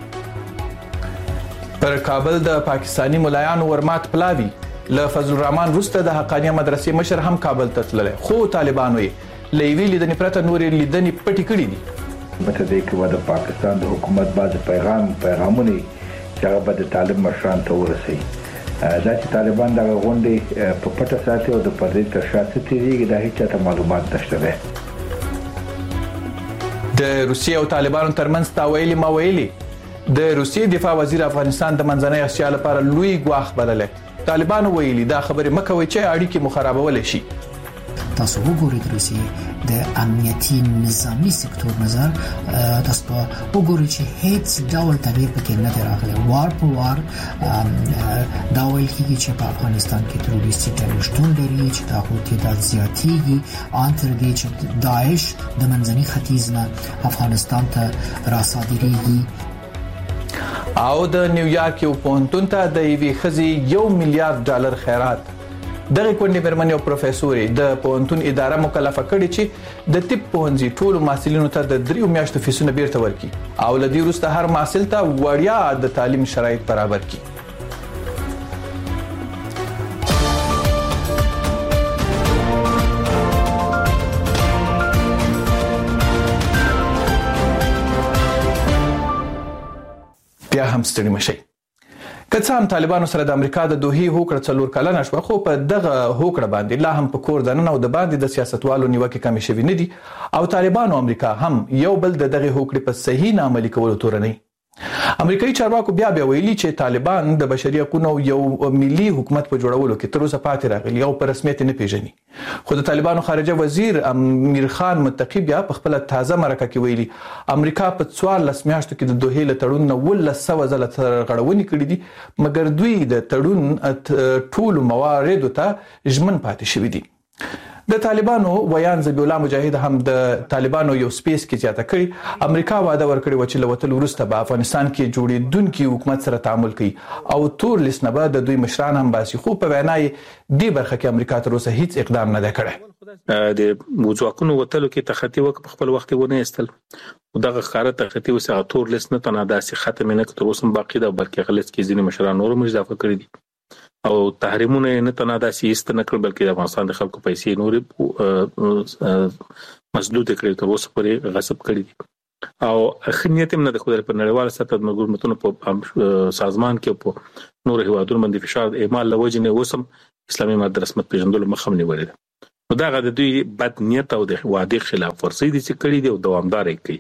پر کابل د پاکستانی ملایانو ورمات پلاوی له فضل الرحمن روسته د حقانیه مدرسې مشر هم کابل ته تللی. خو طالبانو یې لېوی لیدنې پرته نورې لیدنې پټې کړې دي. متدې کې د پاکستان د حکومت بعض پیغام پیغامونه چې هغه به د طالب مشران ته ورسي. دا چې طالبان د غونډې په پټه ساتي او د پردې تر شا تیریږي دا هیڅ ته معلومات نشته ده. د روسیې او طالبانو ترمنځ تاویلي ما ویلي د روسیې دفاع وزیر افغانستان د منځنۍ اسیا لپاره لوی ګواښ بللی. طالبانو ویلي دا خبره مکوي چې اړیکې مخربول شي. تاسو وګورئ د روسیې د امنیتي نظامی سکتور نظر تاسو په وګورئ چې هیڅ ډول تغییر پکې نه دی راغلی. وار په وار دا ویل کېږي چې په افغانستان کې تروریستي ډلې شتون لري چې دا هغوی تعداد زیاتېږي ان تر دې چې داعش د منځني ختیځ نه افغانستان ته راصادریږي. او د نیویارک یو پوهنتون ته د یوې ښځې یو میلیارډ ډالر خیرات. دغه کونډې مېرمنې او پروفیسورې د پوهنتون اداره مکلفه کړې چې د طب پوهنځي ټولو محصلینو ته د دریو میاشتو فیسونه بیرته ورکړي او له دې وروسته هر محصل ته وړیا د تعلیم شرایط برابر کړي. بیا هم ستړي مشي. که څه هم طالبانو سره د امریکا د دوحې هوکړه څلور کلنه شوه، خو په دغه هوکړه باندې لا هم په کور دننه او د باندې د سیاستوالو نیوکې کمې شوې نه دي او طالبان او امریکا هم یو بل د دغه هوکړې په صحیح نه عملي کولو تورنوي. امریکایي چارواکو بیا بیا ویلي چې طالبان د بشري حقوقو یو ملي حکومت په جوړولو کې تر اوسه پاتې راغلي او په رسمیت نه پیژني. خو د طالبانو خارجه وزیر امیر خان متقی بیا په خپل تازه مرکه کې ویلي امریکا په څوارلس میاشتو کې د دوحې له تړون نه ولس سوه ځله سرغړونې کړې دي، مګر دوی د تړون ټولو مواردو ته ژمن پاتې شوي دي. د طالبانو ویان ذبیح الله مجاهد هم د طالبانو یو سپیس کې زیاته کړي امریکا وعده ورکړي و چې له وتلو وروسته به افغانستان کې جوړېدونکي حکومت سره تعامل کوي او تور لیست نه به د دوی مشران هم باسي، خو په وینا یې دې برخه کې امریکا تر اوسه هیڅ اقدام نه دی کړی. د موضوعاتو وتلو کې تخطي وک په خپل وخت ونه استل او دغه ښکارا تخطي وسه تور لیست نه تنه داسې ختم نه کړو سم باقی دا بلکې غلط کې ځینې مشران نور هم اضافه کړی دي او تحریمونه نه تنه داسې است نه کړ بلکې د افغانستان د خلکو پیسې نور مسدود کړي تر اوسه پورې غصب کړي دي او خنیت هم نه د خدای په نړیوال سطح د حکومتونو په سازمان کې په نور هیوادونو باندې فشار اعمال لوجه نه وسم اسلامي ماده رسمت پیژندلو مخم نیولې ده. نو دا غد دوی بد نیت او د وعده خلاف ورزي دي چې کړي دي او دوامدار کوي.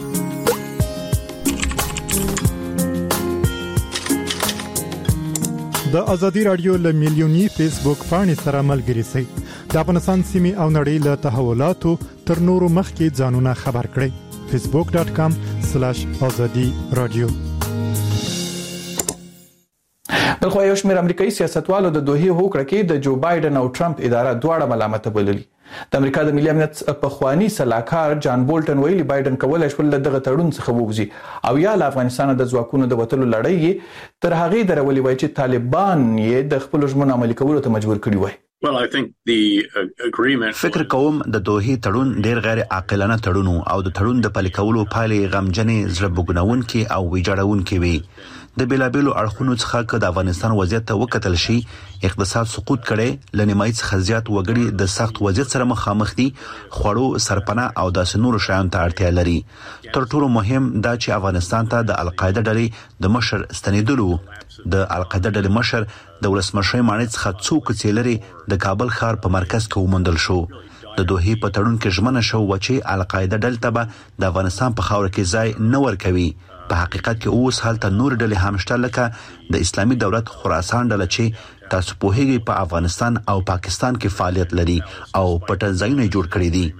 د ازادي رادیو له میلیونی فیسبوک پاڼې سره ملګري شئ. د افغانستان سیمې او نړۍ له تحولاتو تر نورو مخکې ځانونه خبر کړئ. فیسبوک ډاټ کام سلیش ازادي رادیو. بلخو یو شمېر امریکایي سیاستوالو د دوحې هوکړه کې د جو بایدن او ټرمپ اداره دواړه ملامت بللي. د امریکا د ملي امنیت پخوانی سلاکار جان بولټن ویلي بایدن کولای شول دغه تړون څخه ووځي او یا له افغانستان د ځواکونو د وټلو لړۍ تر هغه درولي وای چې طالبان یې د خپل ژمنو عملي کولو ته مجبور کړي وای. Well, I think the agreement فکر کوم د دوحې تړون ډیر غیر عاقلانه تړون او د تړون د پلي کولو پایلې غمجنې زړه بوګنونکې او ویجاړونکې وي. د بیلابیلو اړخونو څخه که د افغانستان وضعیت ته وکتل شي اقتصاد سقوط کړي، لنیمای څخه زیات وګړي د سخت وضعیت سره مخامخ دي، خوړو سرپناه او داسې نور شیانو ته اړتیا لري. تر ټولو مهم دا چې افغانستان ته د القاعده ډلې د مشر ستنیدلو د القاعده ډلې مشر د ولسمشر مانع څخه څوک چې لري د کابل ښار په مرکز کې ومندل شو. د دوحې په تړون کې ژمنه شو چې القاعده ډلې ته به د افغانستان په خاور کې ځای نه ورکوي. په حقیقت کې اوس حالت نور ډلې هم شته لکه د اسلامي دولت خراسان ډله چې تاسو په هغه په افغانستان او پاکستان کې فعالیت لري او پټ ځایونه جوړ کړی دي.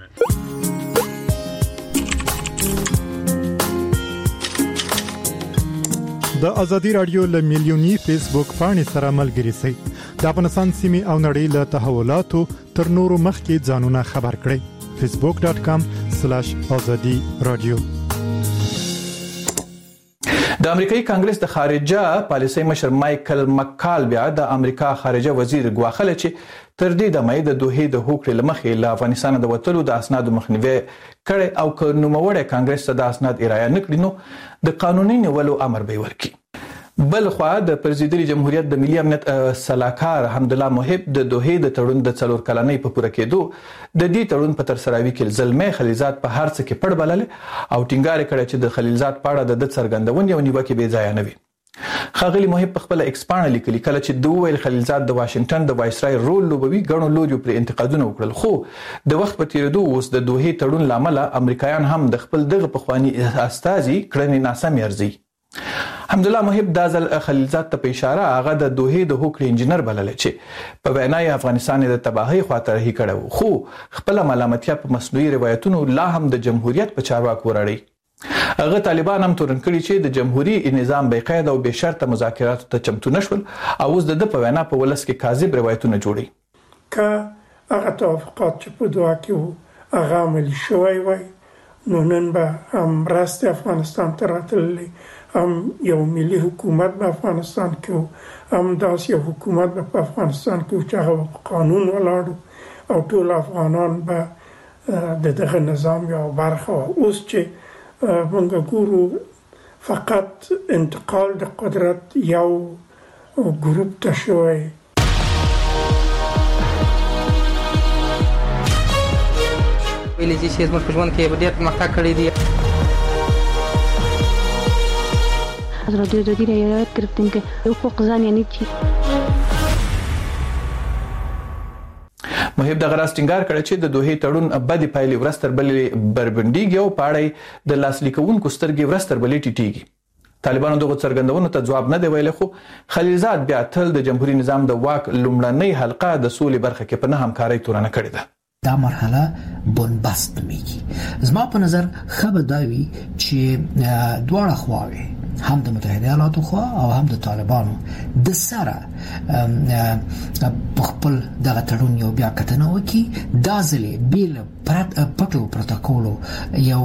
د ازادي رادیو له میلیونی فیسبوک پاڼې سره ملګري شئ. د افغانستان سیمې او نړۍ له تحولاتو تر نورو مخکې ځانونه خبر کړئ. فیسبوک ډاټ کام سلیش ازادي رادیو. د امریکایي کانګرس د خارجه پالیسۍ مشر مایکل مکال بیا د امریکا خارجه وزیر ګواخله چې تر دې د مې د دوحې د هوکړې لمخې له افغانستان د وټلو د اسنادو مخنیوي کړي او ک نوموړی کانګرس ته د اسناد ارایه نکړي نو د قانوني نیولو امر به ورکړي. بل خو د پرزیدنت جمهوریت د ملي امنیت سلاکار حمدالله محب د دوحې د تړون د څلور کلنۍ په پوره کېدو د دې تړون په تر سراوي کې زلمې خلیلزاد په هر څه کې پړ بلل او ټینګار کړی چې د خلیلزاد پاړه د څرګندونې او نیوکې به ځای نه وي. خاغلی محب په خپل ایکسپانډ لیکلي کله چې دوه ویل خلیلزاد د واشنگټن د وایسرای رول لوبوي غنو لوجو پر انتقادونه وکړل، خو د وخت په تیریدو اوس د دوحې تړون لامل امریکایان هم د خپل دغه پخوانی استازي کړنې ناسم ارزي. حمدالله محب د ځل خلیلزاد ته په اشاره هغه د دوحې د هوکړې انجنیر بلل چې په وینا یې افغانستان د تباهي خواته رهي کړو خو خپل ملامتیا په مصنوعي روایتونو لا هم د جمهوریت په چارواکو ورړي. هغه طالبان هم تورن کړي چې د جمهوریت نظام بې قید او بې شرطه مذاکرات ته چمتو نشول او اوس د په وینا په ولس کې کاذب روایتونه جوړي. که هغه توافقات چې په دوحه کې وو هغه عملي شوی وای نو نن به هم مرستې افغانستان ته راتللې، هم یو ملي حکومت په افغانستان کې وو، هم داسې یو حکومت په افغانستان کې وو چې هغه په قانون ولاړ او ټول افغانان به د دغه نظام یو برخه وو. اوس چې مونږ ګورو فقط انتقال د قدرت یو ګروپ ته شوی. ویلې چې زموږ په ژوند کې ډېر پرمختګ کړی دی. حضرت جدی رعایت گرفتیم که حقوق زن یعنی چی؟ محب د غراس ټینګار کړی چې د دوحې تړون بدې پایلې ورستر بلې بربندېږي او پاړی د لاسلیکونکو سترګې ورستر بلې ټیټېږي. طالبانو دغه څرګندونو ته ځواب نه دی ویلی خو خلیلزاد بیا تل د جمهوریت نظام د واک لومړنۍ حلقه د سولې برخه کې په نه همکارۍ تورنه کړې ده. دا مرحله بنبست میږي. زما په نظر خبر دا وی چې دواړه خواوې هم د متحده ایالاتو خوا او هم د طالبانو د سره په خپل دغه تړون یو بیا کتنه وکړي. دا ځلې بیل پټو پروتوکولو یو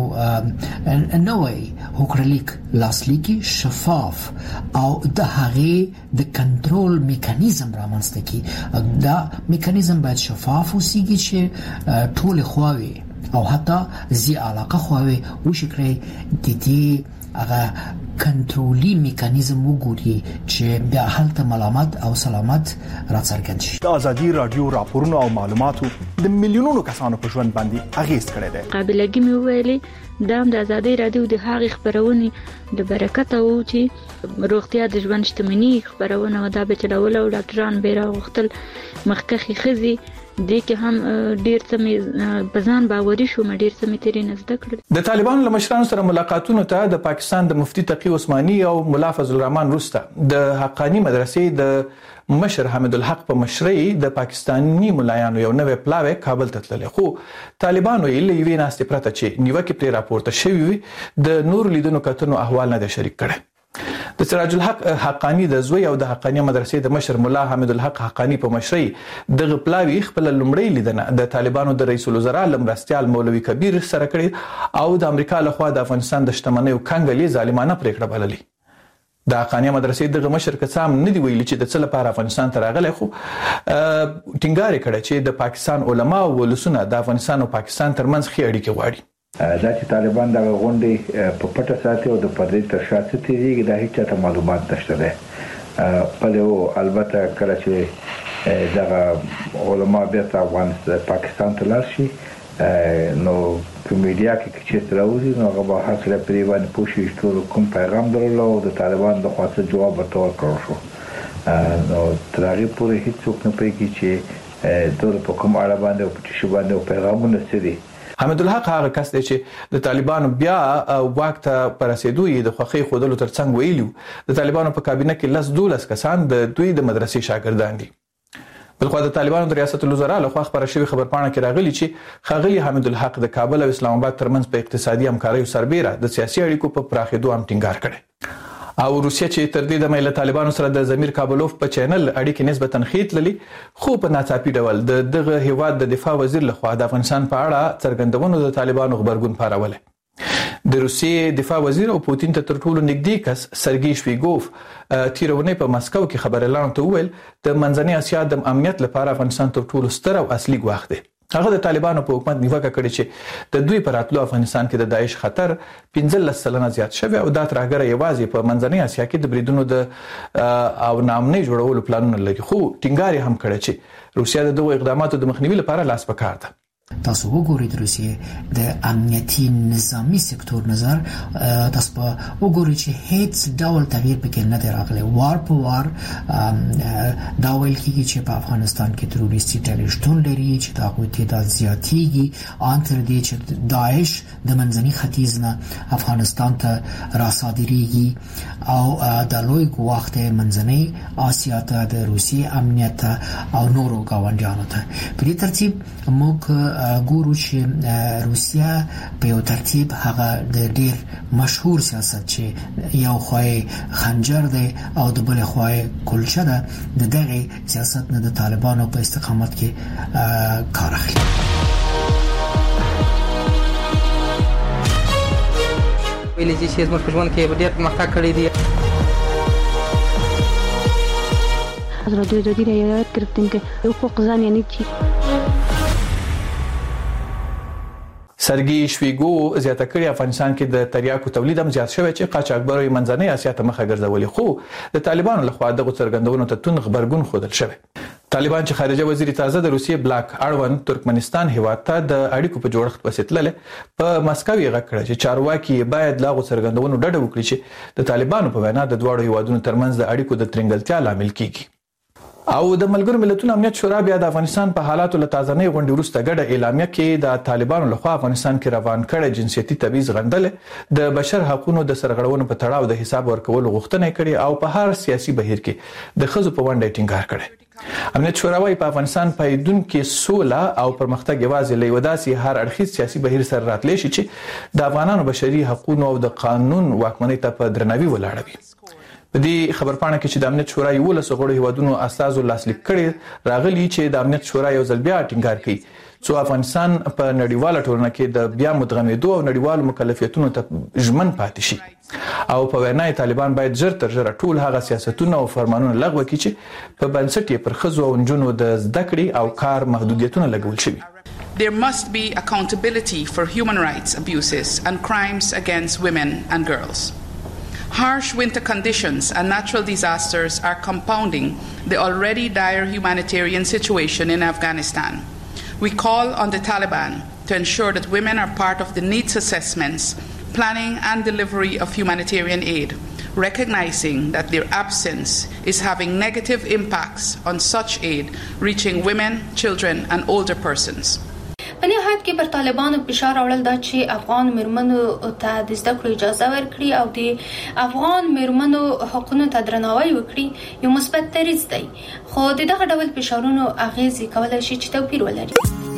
نوی هوکړلیک لاسلیکي شفاف او د هغې د کنټرول میکانیزم رامنځته کړي. دا میکانیزم باید شفاف وسیږي چې ټول خواوې او حتی زی علاقه خواوې وشي کړي د دې هغه کنټرولي میکانیزم وګوري چې بیا هلته ملامت او سلامت راڅرګند شي. د ازادي رادیو راپورونو او معلوماتو د میلیونونو کسانو په ژوند باندې اغیز کړی دی. قابلیت مې ویلي دا د ازادي رادیو د هغې خبرونه د برکت او چې روغتیا د ژوند شتمنۍ خبرونه دا به چلول او ډاکټران به راغختل مخکخي خزي دې کې هم ډیر څه مې بزان باوري شو مې ډیر څه مې تیرې نزد کړل. د طالبانو له مشرانو سره ملاقاتونو ته د پاکستان د مفتي تقی عثماني او مولا فضل الرحمن روسته د حقانی مدرسې د مشر حمید الحق په مشرۍ د پاکستاني ملایانو یو نوې پلاوی کابل ته تللی خو طالبانو یې له یوې ناستې پرته چې نیوکې پرې راپورته شوي وي د نور لیدونو کتنو احوال نه دی شریک کړی. د سراج الحق حقانی د زوی او د حقانی مدرسې د مشر مولا حمید الحق حقانی په مشرۍ دغه پلاوی خپل لومړی لیدنه د طالبانو د رئیس الوزرا لمرستیال مولوي کبیر سره کړی او د امریکا لخوا د افغانستان د شتمنۍ کنګلې ظالمانه پریکړه بللې. د حقانی مدرسې دغه مشر کسام نه دی ویلي چې د څه لپاره افغانستان ته راغلی خو ټینګار کړی چې د پاکستان علما او ولسونه د افغانستان او پاکستان ترمنځ ښې اړیکې غواړي. دا چې طالبان د غونډې په پټه ساتي او د پردې تر شا تیریږي دا هیڅ ته معلومات نشته ده. په یو البته کله چې دغه علما بیا افغانستان پاکستان ته لاړ شي نو په میډیا کې چې راوځي نو هغه به حاصله پرې باندې پوښي چې کوم پیغام درلو او د طالبان د خاصه جواب ورته ورکړ شو. نو تر هغه پورې هیڅ څوک نه پېږي چې د کوم اړه باندې او پټ شي باندې پیغامونه سړي. حمید الحق هغه کس دی چې د طالبانو بیا واک ته پر رسیدو یې د خوخي خودلو ترڅنګ ویلو د طالبانو په کابینه کې لس دولس کسان د دوی د مدرسې شاګردان دي. بلخو د طالبانو د ریاست الوزرا له خوا خبره شوی خبرپاڼه کې راغلی چې خاغلی حمید الحق د کابل او اسلام آباد ترمنځ په اقتصادي همکارۍ سربېره د سیاسي اړیکو په پراخېدو هم ټینګار کړی. او روسیا چې تر دې دمه له طالبانو سره د زمیر کابلوف په چینل اړیکې نسبتا ښې تللې خو په ناڅاپي ډول د دغه هیواد د دفاع وزیر لخوا د افغانستان په اړه څرګندونو د طالبانو خبرګون پارولی. د روسیې دفاع وزیر او پوتین ته تر ټولو نږدې کس سرګی شویګوف تیرونی په مسکو کې خبرلاندو ته وویل د منځنۍ اسیا د امنیت لپاره افغانستان تر ټولو ستر او اصلي ګواښ دی. هغه د طالبانو په حکومت نیوکه کړې چې د دوی پر راتلو افغانستان کې د داعش خطر پنځلس سلنه زیات شوی او دا ترهګر یوازې په منځنۍ اسیا کې د بریدونو د او نامنۍ جوړولو پلانونه لري خو ټینګار هم کړی چې روسیا د دوه اقداماتو د مخنیوي لپاره لاس پکار ده. تاسو وګورئ د روسیې د امنیتي نظامی سکتور نظر تاسو وګورئ چې هیڅ ډول تغییر پکې نه دی راغلی. وار په وار دا ویل کېږي چې په افغانستان کې تروریستي ډلې شتون لري چې دا غوښتي تعداد زیاتېږي ان تر دې چې داعش د منځني ختیځ نه افغانستان ته راصادریږي او د لوی ګواښ ته منځنۍ آسیا ته د روسیې امنیت او نورو گاونډیانو ته. په دې ترتیب موږ ګورو چې روسیا په یو ترتیب هغه د ډیر مشهور سیاست چې یو خوای خنجر دی او د بل خوای کلچه ده د دغه سیاست نه د طالبانو په استقامت کې کار اخلي. ویلې چې زموږ په ژوند کې ډېر پرمختګ کړی دی. حضرت جدید رعایت گرفتیم که حقوق زن یعنی چی؟ سرګي شویګو زیاته کړی افغانستان کې د تریاکو تولید هم زیات شوی چې قاچاقبرو منځنۍ اسیا ته مخه ګرځولې، خو د طالبانو لخوا دغه څرګندونو ته تون خبرګون خودل شوی. طالبان چې خارجه وزیر تازه د روسیې بلاک اړوند ترکمنستان هیواد ته د اړیکو په جوړښت وسیتلله په مسکو یې غږ چې چارواکي باید لا غو څرګندونو ډډه وکړي چې د طالبانو په وینا د دواړو هیوادونو ترمنځ د اړیکو د ترنګلتیا لامل کیږي. او د ملګرو ملتونو امنیت شورا بیا د افغانستان په حالاتو له تازه‌نۍ غونډې وروسته ګډه اعلامیه کې د طالبانو لخوا افغانستان کې روان کړي جنسيتي تبعیض غندل د بشر حقوقو د سرغړونو په تړاو د حساب ورکولو غوښتنه کړې او په هر سیاسي بهیر کې د خزو په ونډه ټینګار کړي. امنیت شورا وايي په افغانستان پایدون کې سوله او پرمختګ یوازې له وداسي هر اړخیز سیاسي بهیر سره راتلی شي چې د افغانانو بشري حقوقو او د قانون واکمنۍ ته په درناوي ولاړوي. په دې خبرپاڼه کې چې د امنیت شورا یو لس غړو هیوادونو اساسو لاسلیک کړي راغلي چې د امنیت شورا یو ځل بیا ټینګار کوي چې افغانستان په نړیواله ټولنه کې د بیا مدغمېدو او نړیوالو مکلفیتونو ته ژمن پاتې شي او په وینا طالبان باید ژر تر ژره ټول هغه سیاستونه او فرمانونه لغوه کړي چې په بنسټ یې پر ښځو او نجونو د زده کړې او کار محدودیتونه لګول شوي. There must be accountability for human rights abuses and crimes against women and girls. Harsh winter conditions and natural disasters are compounding the already dire humanitarian situation in Afghanistan. We call on the Taliban to ensure that women are part of the needs assessments, planning and delivery of humanitarian aid, recognizing that their absence is having negative impacts on such aid reaching women, children and older persons. په نهایت کې پر طالبانو فشار راوړل دا چې افغان مېرمنو ته د زده کړو اجازه ورکړي او د افغان مېرمنو حقوقو ته درناوی وکړي یو مثبت دریځ دی، خو دغه ډول فشارونو اغیزې کولای شي چې توپیر ولري.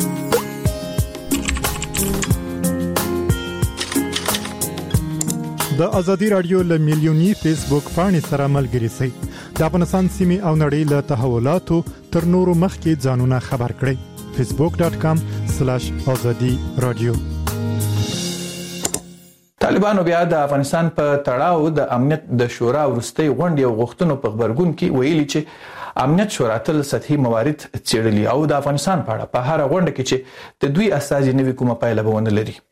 د ازادي رادیو له میلیونی فیسبوک پاڼې سره ملګري سئ. د افغانستان سیمې او نړۍ له تحولاتو تر نورو مخکې ځانونه خبر کړئ. facebook dot com slash azadi radio. طالبانو بیا د افغانستان په تړاو د امنیت د شورا ورستۍ غونډې او غوښتنو په خبرګون کې ویلي چې امنیت شورا تل سطحي موارد څېړلي او د افغانستان په اړه په هر غونډه کې چې د دوی استازي نوي کومه پایله به ونه لري.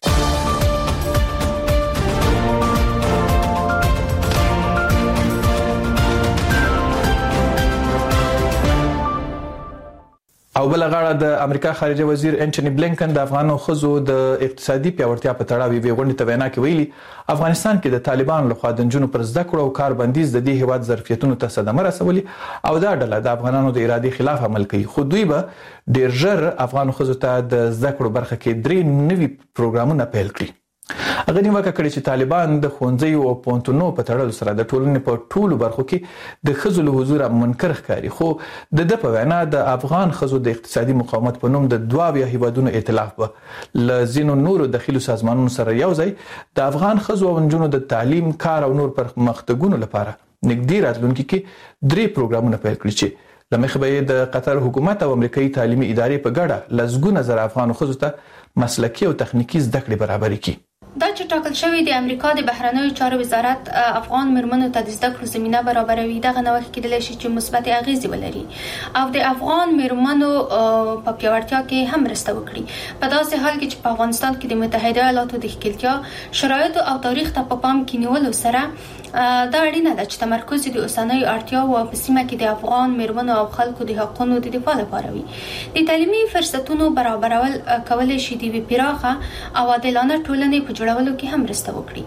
او بل غاړه د امریکا خارجه وزیر انټونی بلینکن د افغانو خزو د اقتصادي پیاوړتیا په تړاو وی غونډه ته وینا کې ویلي افغانستان کې د طالبانو لخوا د جنونو پر زده کړو او کار بندیز د دې هیواد ظرفیتونو ته صدمه رسولي او دا ډله د افغانانو د ارادي خلاف عمل کوي، خو دوی به ډیر ژر افغان خزو ته د زده کړو برخه کې درې نوي پروګرامونه پیل کړي. هغه نیوکه کړې چې طالبان د ښوونځي او پونتونو په تړلو سره د ټولنې په ټولو برخو کې د ښځو له حضور منکر ښکاري، خو د ده په وینا د افغان ښځو د اقتصادي مقاومت په نوم د دوه بیا هیوادونو ائتلاف به له ځینو نورو داخلي سازمانونو سره یو ځای د افغان ښځو او نجونو د تعلیم، کار او نور پرمختګونو لپاره نږدې راتلونکي کې درې پروګرامونه پیل کړي چې له مخې به د قطر حکومت او امریکایي تعلیمي ادارې په ګډه لسګونه زره افغان ښځو ته مسلکي او تخنیکی زده کړې برابرې کړي. دا چې ټاکل شوی د امریکا د بهرنیو چارو وزارت افغان مېرمنو ته د زده کړو زمینه برابروي، دغه نوښت کېدلی شي چې مثبت اغیزې ولري او د افغان مېرمنو په پیاوړتیا کې هم مرسته وکړي، په داسې حال کې چې په افغانستان کې د متحده ایالاتو د ښکېلتیا شرایطو او تاریخ ته په پام کې نیولو سره دا اړینه ده چې تمرکز د اوسنۍ اړتیاو او په سیمه کې د افغان میرمنو او خلکو د حقوقو د دفاع لپاره وي. د تعلیمي فرصتونو برابرول کولای شي د پراخه او عادلانه ټولنې په جوړولو کې هم مرسته وکړي.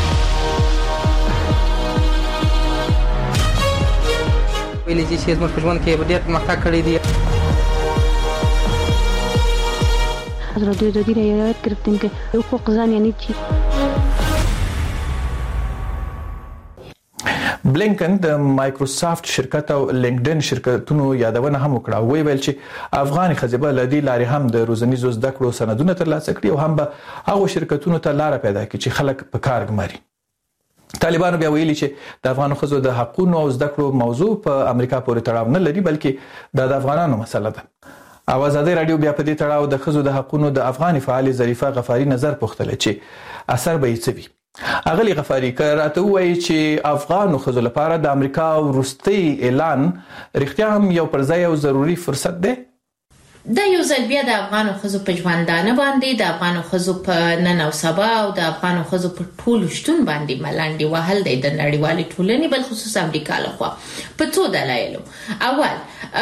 ویلې چې زموږ په ژوند کې ډېر پرمختګ کړی دی. حضرت دادی رعایت گرفتیم که حقوق زن یعنی چی. بلینکن د مایکروسافت شرکت او لینکډین شرکتونو یادونه هم وکړه او ویل چې افغان خزبه لدی لاري هم د روزنیزو زده کړو سندونه ترلاسه کړي او هم به هغه شرکتونو ته لار پیدا کړي چې خلک په کار ګماري. طالبانو بیا ویلي چې د افغان خزو د حقوقو او زده کړو موضوع په امریکا پورې تړاو نه لري بلکې د افغانانو مسله ده. او ازادي رادیو بیا په دې تړاو د خزو د حقوقو د افغاني فعال ظریفه غفاری نظر پوښتل چې اثر به یې څه وي. اغلی غفاری کراته وایي چې افغان خزو لپاره د امریکا وروستي اعلان رښتیا هم یو پرځای او ضروری فرصت دی. د یو ځل بیا د افغان خزو په ژوندانه باندې د افغان خزو په نن او سبا او د افغان خزو په ټولو شتون باندې ملانډي وهل د نړیوالې ټولنې بل خصوص امریکا لخوا په څو دلایلو. اول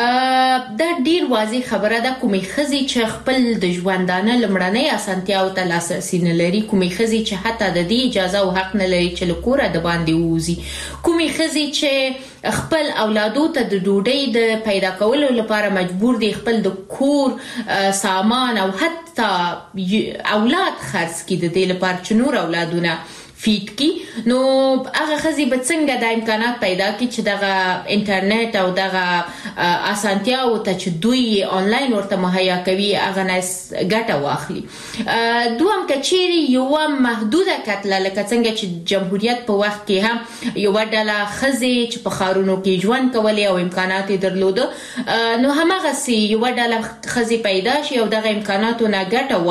دا ډیر واضح خبره ده کومې خزي چې خپل د ژوندانه لمړنۍ اسانتیاو ته لاسرسي نه لري، کومې خزي چې حتی د دې اجازه او حق نه لري چې له کوره د باندې ووزي، کومې خزي چې خپل اولادو ته د ډوډۍ د پیدا کولو لپاره مجبور دي خپل د کور سامان او حتی اولاد خرڅ کړي د دې لپاره چې نور اولادونه فیټ کی. نو هغه خزي به څنګه د امکانات پیدا کی چې دغه انټرنیټ او دغه اسانتیا او ته چې دوی آنلاین ورته مهیا کوي هغه نس ګټه واخلي. دوهم کچيري یو محدوده کتله لکه څنګه چې جمهوریت په وخت کې هم یو ډله خزي چې په خارونو کې ژوند کولې او امکانات درلوده، نو همغه سي یو ډله خزي پیدا شي او دغه امکاناتو نه ګټه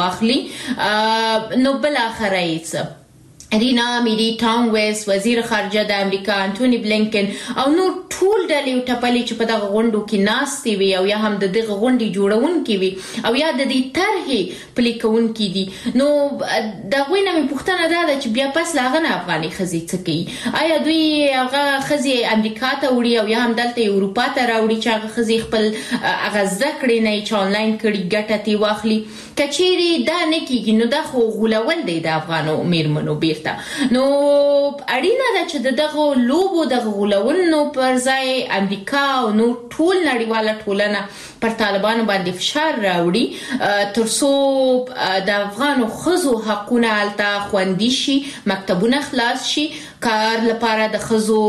واخلي. نو بل اخر یې رینا میری ټام ویس وزیر خارجه د امریکا انټونی بلینکن او نور ټول ډلې ټپلې چې په دغه غونډو کې ناستې وي او یا هم د دغه غونډې جوړونکي وي او یا د دې طرحې پلي کوونکي دي. نو دا غوښنه مې پوښتنه ده چې بیا پس لاغه نه افغاني خزي څه کوي؟ آیا دوی هغه خزي امریکا ته وړي او یا هم دلته اروپا ته راوړي چې هغه خزي خپل هغه زده کړې نه چې آنلاین کړي ګټه تی واخلي؟ کچيري دا نه کیږي نو دا خو غولول دی د افغانو میرمنو بیرته. نو اړینه ده چې دغه لوبو د غولونو پر ځای امریکا او نو ټول نړیواله ټولنه پر طالبانو باندې فشار راوړي ترڅو د افغانو خزو حقونه الته خوندي شي، مکتبونه خلاص شي، کار لپاره د خزو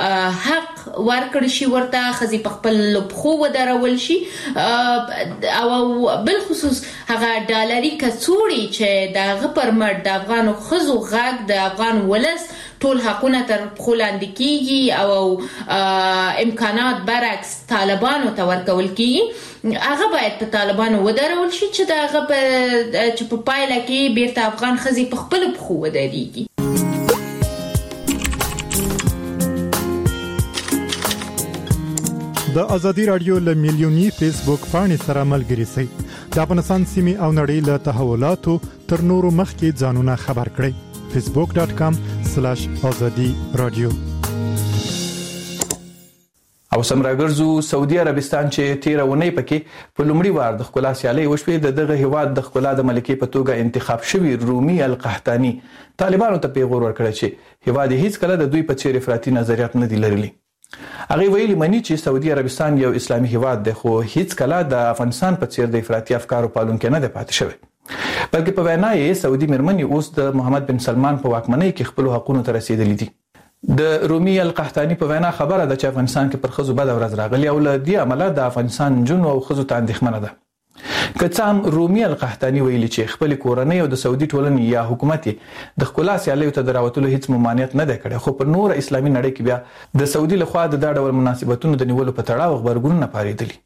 حق ورکړ شي، ورته خزي په خپل لبخو ودرول شي او بل خصوص هغه ډالري کڅوړي چې د غپر مړ د افغانو خزو غاګ د افغان ولس ټول حقونه تر خلاندې کیږي او امکانات برعکس طالبانو ته ورکول کیږي، هغه باید په طالبانو ودرول شي چې دا هغه چې په پایله کې بیرته افغان خزي په خپل بخو ودرېږي. د ازادي رادیو له میلیونی فیسبوک پاڼې سره ملګري شئ. د افغانستان سیمې او نړۍ له تحولاتو تر نورو مخکې ځانونه خبر کړئ. فیسبوک ډاٹ کام سلاش ازادي رادیو. او سمراګرزو سعودي عربستان چې تیرونی پکې په لومړي وار د خپل سیالي وشوي د دغه هواد د خپل د ملکي په توګه انتخاب شوی رومي القحطاني طالبانو ته پیغور ورکړ چې هواد هیڅ کله د دوی په چیرې افراطي نظریات نه دی لرلي. هغه ویلي مني چې سعودي عربستان یو اسلامي هواد دی خو هیڅ کله د افغانستان په څیر د افراطي افکارو پالونکي نه دی پاتې شوی، بلکې په وینا یې سعودي مرمنې اوس د محمد بن سلمان په واکمنۍ کې خپل حقوقو ته رسیدلې دي. د رومي القحطاني په وینا خبره ده چې افغانستان کې پر خزو بد ورځ راغلي او له دې عمله د افغانستان جنو او خزو ته اندېښمنه ده. کڅام رومي القحطاني ویلي چې خپل کورنۍ او د سعودي ټولنې یا حکومت د خپل سیالي ته دراوتلو هیڅ ممانعت نه ده کړې، خو په نور اسلامي نړۍ کې بیا د سعودي لخوا د دا ډول مناسبتونو د نیولو په تړاو خبرګونونه پاریدلي.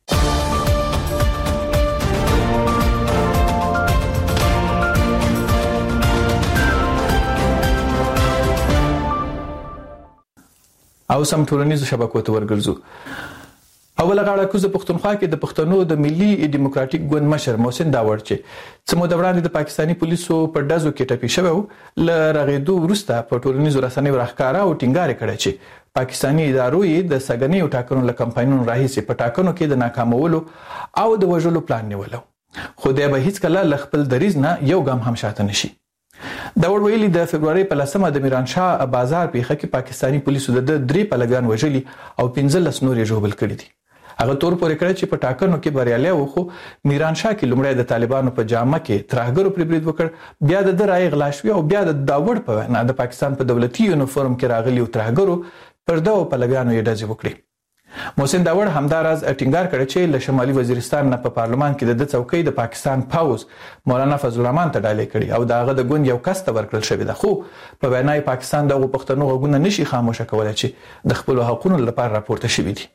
او سم ټولنیزو شبکو ته ورګرځو. او لغړه کوزه پښتونخوا کې د پښتنو د ملي ډیموکراټیک ګوند مشر محسن داوړ چې څمو د وړاندې د پاکستانی پولیسو په دزو کې ټپي شوی ل رغېدو وروسته په ټولنیزو رسنیو راخکارا او ټینګار کړی چې پاکستانی ادارو یې د سګنې او ټاکنو له کمپاینونو راهیسې په ټاکنو کې د ناکامولو او د وژلو پلان نیولو خو دا به هیڅ کله ل خپل دریز نه یو ګام هم شاته نشي. داوړ ویلي د فبرवरी په لسمه د میران شاه بازار پیښه کې پاکستانی پولیسو د درې پلګان وژلي او پنځلس نور یې ژوبل کړي دي. هغه تور پورې کړی چې په ټاکنو کې بریالي و خو میران شاه کې لومړی د طالبانو په جامه کې ترهګرو پر برید وکړ بیا د رای غلا شوی او بیا د داوړ په وینا د پاکستان په دولتي یونیفورم کې راغلي او ترهګرو پر دغه پلګانو یې ډزې وکړي. محسن داوړ همداراز ټینګار کړی چې له شمالي وزیرستان نه په پارلمان کې د څوکۍ د پاکستان پاوز مولانا فضل الرحمن ته ډالۍ کړي او داغه د ګوند یو کس ته ورکړل شوی ده خو په وینای پاکستان دغه پښتنو غوونه نشي خاموشه کولای چې د خپل حقوقو لپاره راپورته شوی دي.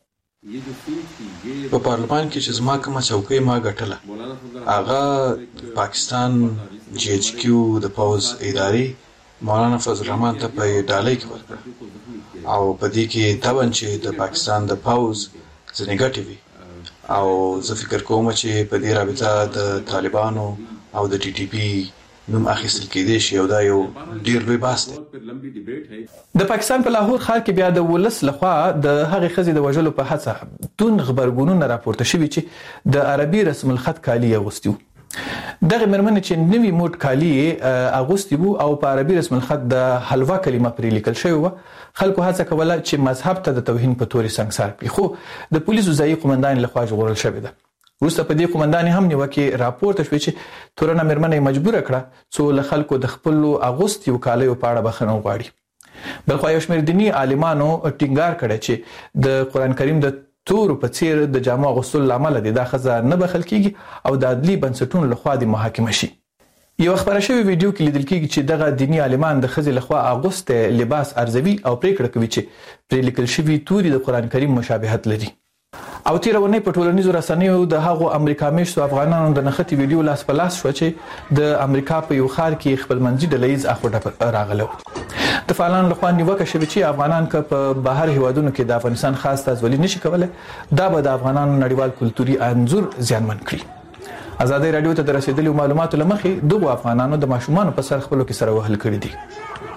په پارلمان کې چې زما کومه څوکۍ ما ګټله هغه پاکستان جی ایچ کیو د پاوز ادارې مولانا فضل الرحمن ته په ډالۍ کې ورکړه او په دې کې تابن چې د پاکستان د پاوز ځنې ګټې وي او زه فکر کوم چې په دې رابطه د طالبانو او د ټي ټي پی نوم اخیستل کېدی شي او دا یو ډیر لوی بحث دی. د پاکستان په لاهور ښار کې بیا د ولس لخوا د هغې ښځې د وژلو په هڅه تون خبرګونونه راپورته شوي چې د عربي رسم الخط کالي اغوستي وو. دغه مرمنې چې نوی موډ کالي اغوستي وو او په عربي رسم الخط د حلوا کلمه پرې لیکل شوی و خلکو هڅه کوله چې مذهب ته د توهین په توري سنگسار کړي خو د پولیسو ځایي قومندان لخوا ژغورل شوی ده. وروسته په دې قومندان هم نیوکه راپورته شوې چې تورنه مرمنې مجبور کړه څو له خلکو د خپل اغوستي وکالو په اړه بخښنه وغواړي. بلخو یو شمېر دینی عالمانو ټینګار کړی چې د قران کریم د تور په څیر د جامه غسل لامل دي دا خزه نه بخل کیږي او د عدلي بنسټونو لخوا د محاکمه شي. یو خبره شوی ویډیو کې لیدل کیږي چې دغه دینی عالمان د خزې لخوا اغوسته لباس ارزوي او پریکړه کوي چې پرې لیکل شوی توري د قران کریم مشابهت لري. او تیرونه په ټولنیزو رسنیو د هغو امریکا میشتو افغانانو د نختی ویډیو لاس په لاس شو چې د امریکا په یو ښار کې خپل منځي ډلهیز اخوډه راغلو. د فعالانو لخوا نیوکه شوې چې افغانان که په بهر هیوادونو کې د افغانستان خاص تازولي نشي کولای دا به د افغانانو نړیوال کلتوري انځور زیانمن کړي. ازادي رادیو ته د رسیدلو معلوماتو لمخې دغه افغانانو د ماشومان په سر خپلو کې سره وهل کړی دي.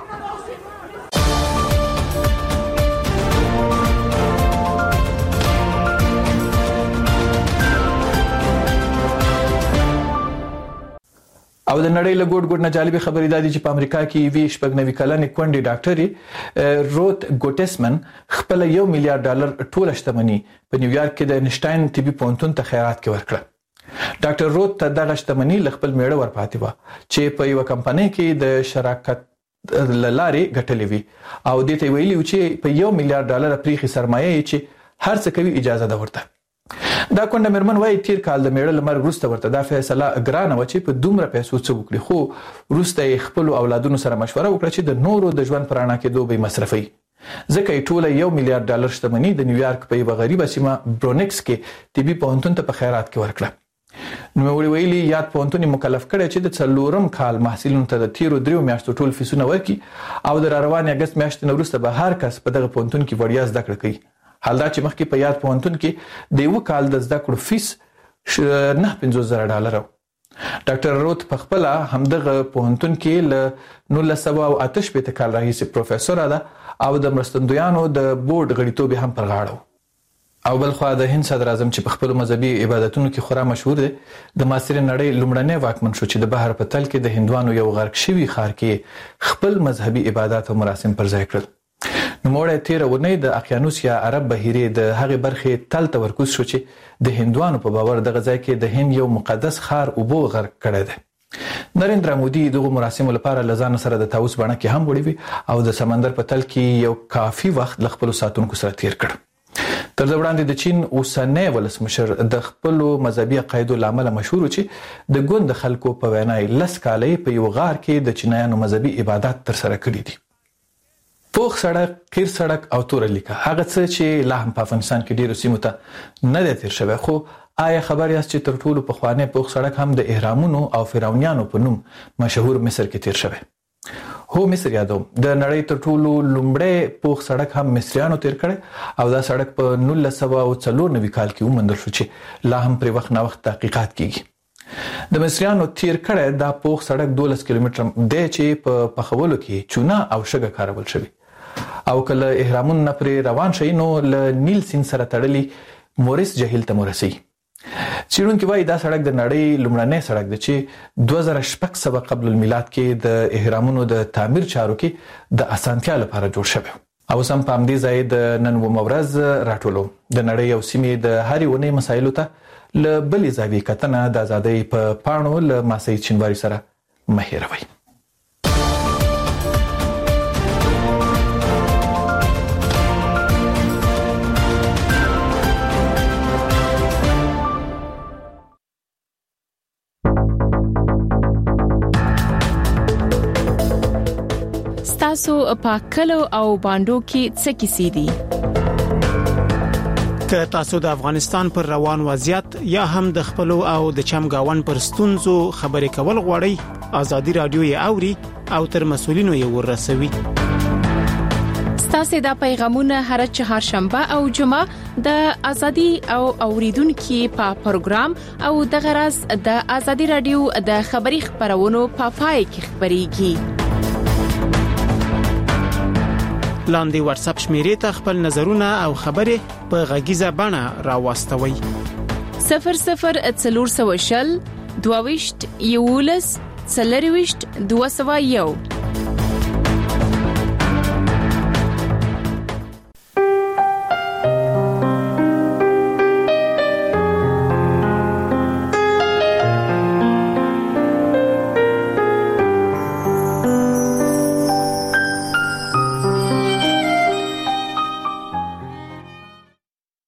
او د نړۍ له ګوټ ګوټ نه جالب خبرې دادي چې په امریکا کې وی شپږنوي کلنې کونډې ډاکټري روت ګوټسمن خپل یو میلیارډ ډالر ټول شتمنۍ په نیویارک کې د انشټاین طبي پوهنتون ته خیرات کې ورکړه. ډاکټر روت ته دغه شتمنۍ له خپل میړه ورپاتې و چې په یو کمپنۍ کې د شراکت لارې ګټلې وي او دې ته ویلي چې په یو میلیارډ ډالر پریخي سرمایه چې هر څه کوي اجازه ده ورته. دا کونډه مرمن وايي تیر کال د میړه لمر وروسته ورته دا فیصله ګرانه و چې په دومره پیسو څه وکړي خو وروسته خپل اولادونو سره مشوره وکړه چې د نورو د ژوند پرانا کې دوی مصرفي ځکه ټوله یو میلیارډ ډالر شتمنۍ د نیویارک په یو غریبه سیمه برونکس کې طبي پوهنتون ته په خیرات کې ورکړه. نو ویلي یاد پوهنتون مکلف کړي چې د څلورم کال محصلینو ته د تیرو دریو میاشتو ټول فیسونه ورکړي او د روان اگست میاشتې وروسته به هر کس په دغه پوهنتون کې وړیا زده کړه کوي. حال دا چې مخکې په یاد پوهنتون کې د یو کال د زده کړو فیس نه پنځوس زره ډالر. ډاکټر روت په خپل همدغه پوهنتون کې ل نولس سوه او اته شپېته کال راهیسې پروفیسور ده او د مرستندویانو د بورډ غړیتوب هم پر غاړه. او بلخوا د هند صدر اعظم چې په خپل مذهبي عبادتونو کې خورا مشهور دی د معاصر نړۍ لومړنی واکمن شو چې د بهر په تل کې د هندوانو یو غرق شوی ښار کې خپل مذهبي عبادت او مراسم پر ځای کړل. نو موړه تیر ونې د اقیانوس یا عرب بحیره د هغه برخه تل تمرکز شو چې د هندوانو په باور دغه ځای کې د هند یو مقدس ښار او بو غرق کړی دی. نریندرا مودي دغه مراسم لپاره لزان سره د تاوس باندې کې هم وړي او د سمندر په تل کې یو کافي وخت ل خپل ساتونکو سره تیر کړ. تر دا وړاندې د چین اوسنۍ ولسمشر د خپل مذهبي عقایدو لامل مشهور چې د ګوند خلکو په وینای لس کالې په یو غار کې د چینایانو مذهبي عبادت تر سره کړي دي. پوخ سړک، قیر سړک او تور لیکه هغه څه چې لا هم په افغانستان کې ډیرو سیمو ته نه دی تیر شوی خو آیا خبر یاست چې تر ټولو پخوانی پوخ سړک هم د اهرامونو او فرعونانو په نوم مشهور مصر کې تیر شوی. هو مصر یادو د نړۍ تر ټولو لومړی پوخ سړک هم مصریانو تیر کړي او دا سړک په نولس سوه څلور نوي کال کې ومندل شو چې لا هم پر وخت نه وخت تحقیقات کیږي د مصریانو تیر کړي دا پوخ سړک دولس کیلومتر دی چې په پخولو کې چونه او شګه کارول شوی او کله اهرامون نه پر روان شي نو ل نیل سیند سره تړلي موريس جهیل ته ورسي چیرونکو وايي دا سړک د نړۍ لومړنی سړک دی چې دوه زره شپږ سوه قبل المیلاد کې د اهرامونو د تعمیر چارو کې د اسانتیا لپاره جوړ شوی او سم په همدې ځای د نن و مورز راټولو د نړۍ او سیمې د هرې ونې مسایلو ته ل بلې زاویې کتنه د ازادۍ په پاڼو ل ماسي چنواري سره مهیروي تاسو په کلو او باندو کې څه کیسې دي که تاسو د افغانستان پر روان وضعیت یا هم د خپل او د چمګاون پر ستونزو خبرې کول غواړئ ازادي رادیو یې اوري او تر مسولینو یې ورسوي تاسو د پیغامونه هر چهارشنبه او جمعه د ازادي او اوریدونکو په پروګرام او د غرض د ازادي رادیو د خبري خبرونو په پای کې خبريږي لاندې واتس اپ شمیرې ته خپل نظرونه او خبرې په غږیزه بڼه راوستوي صفر صفر څلور سوه شل دوه ویشت یولس څلرويشت دوه سوه یو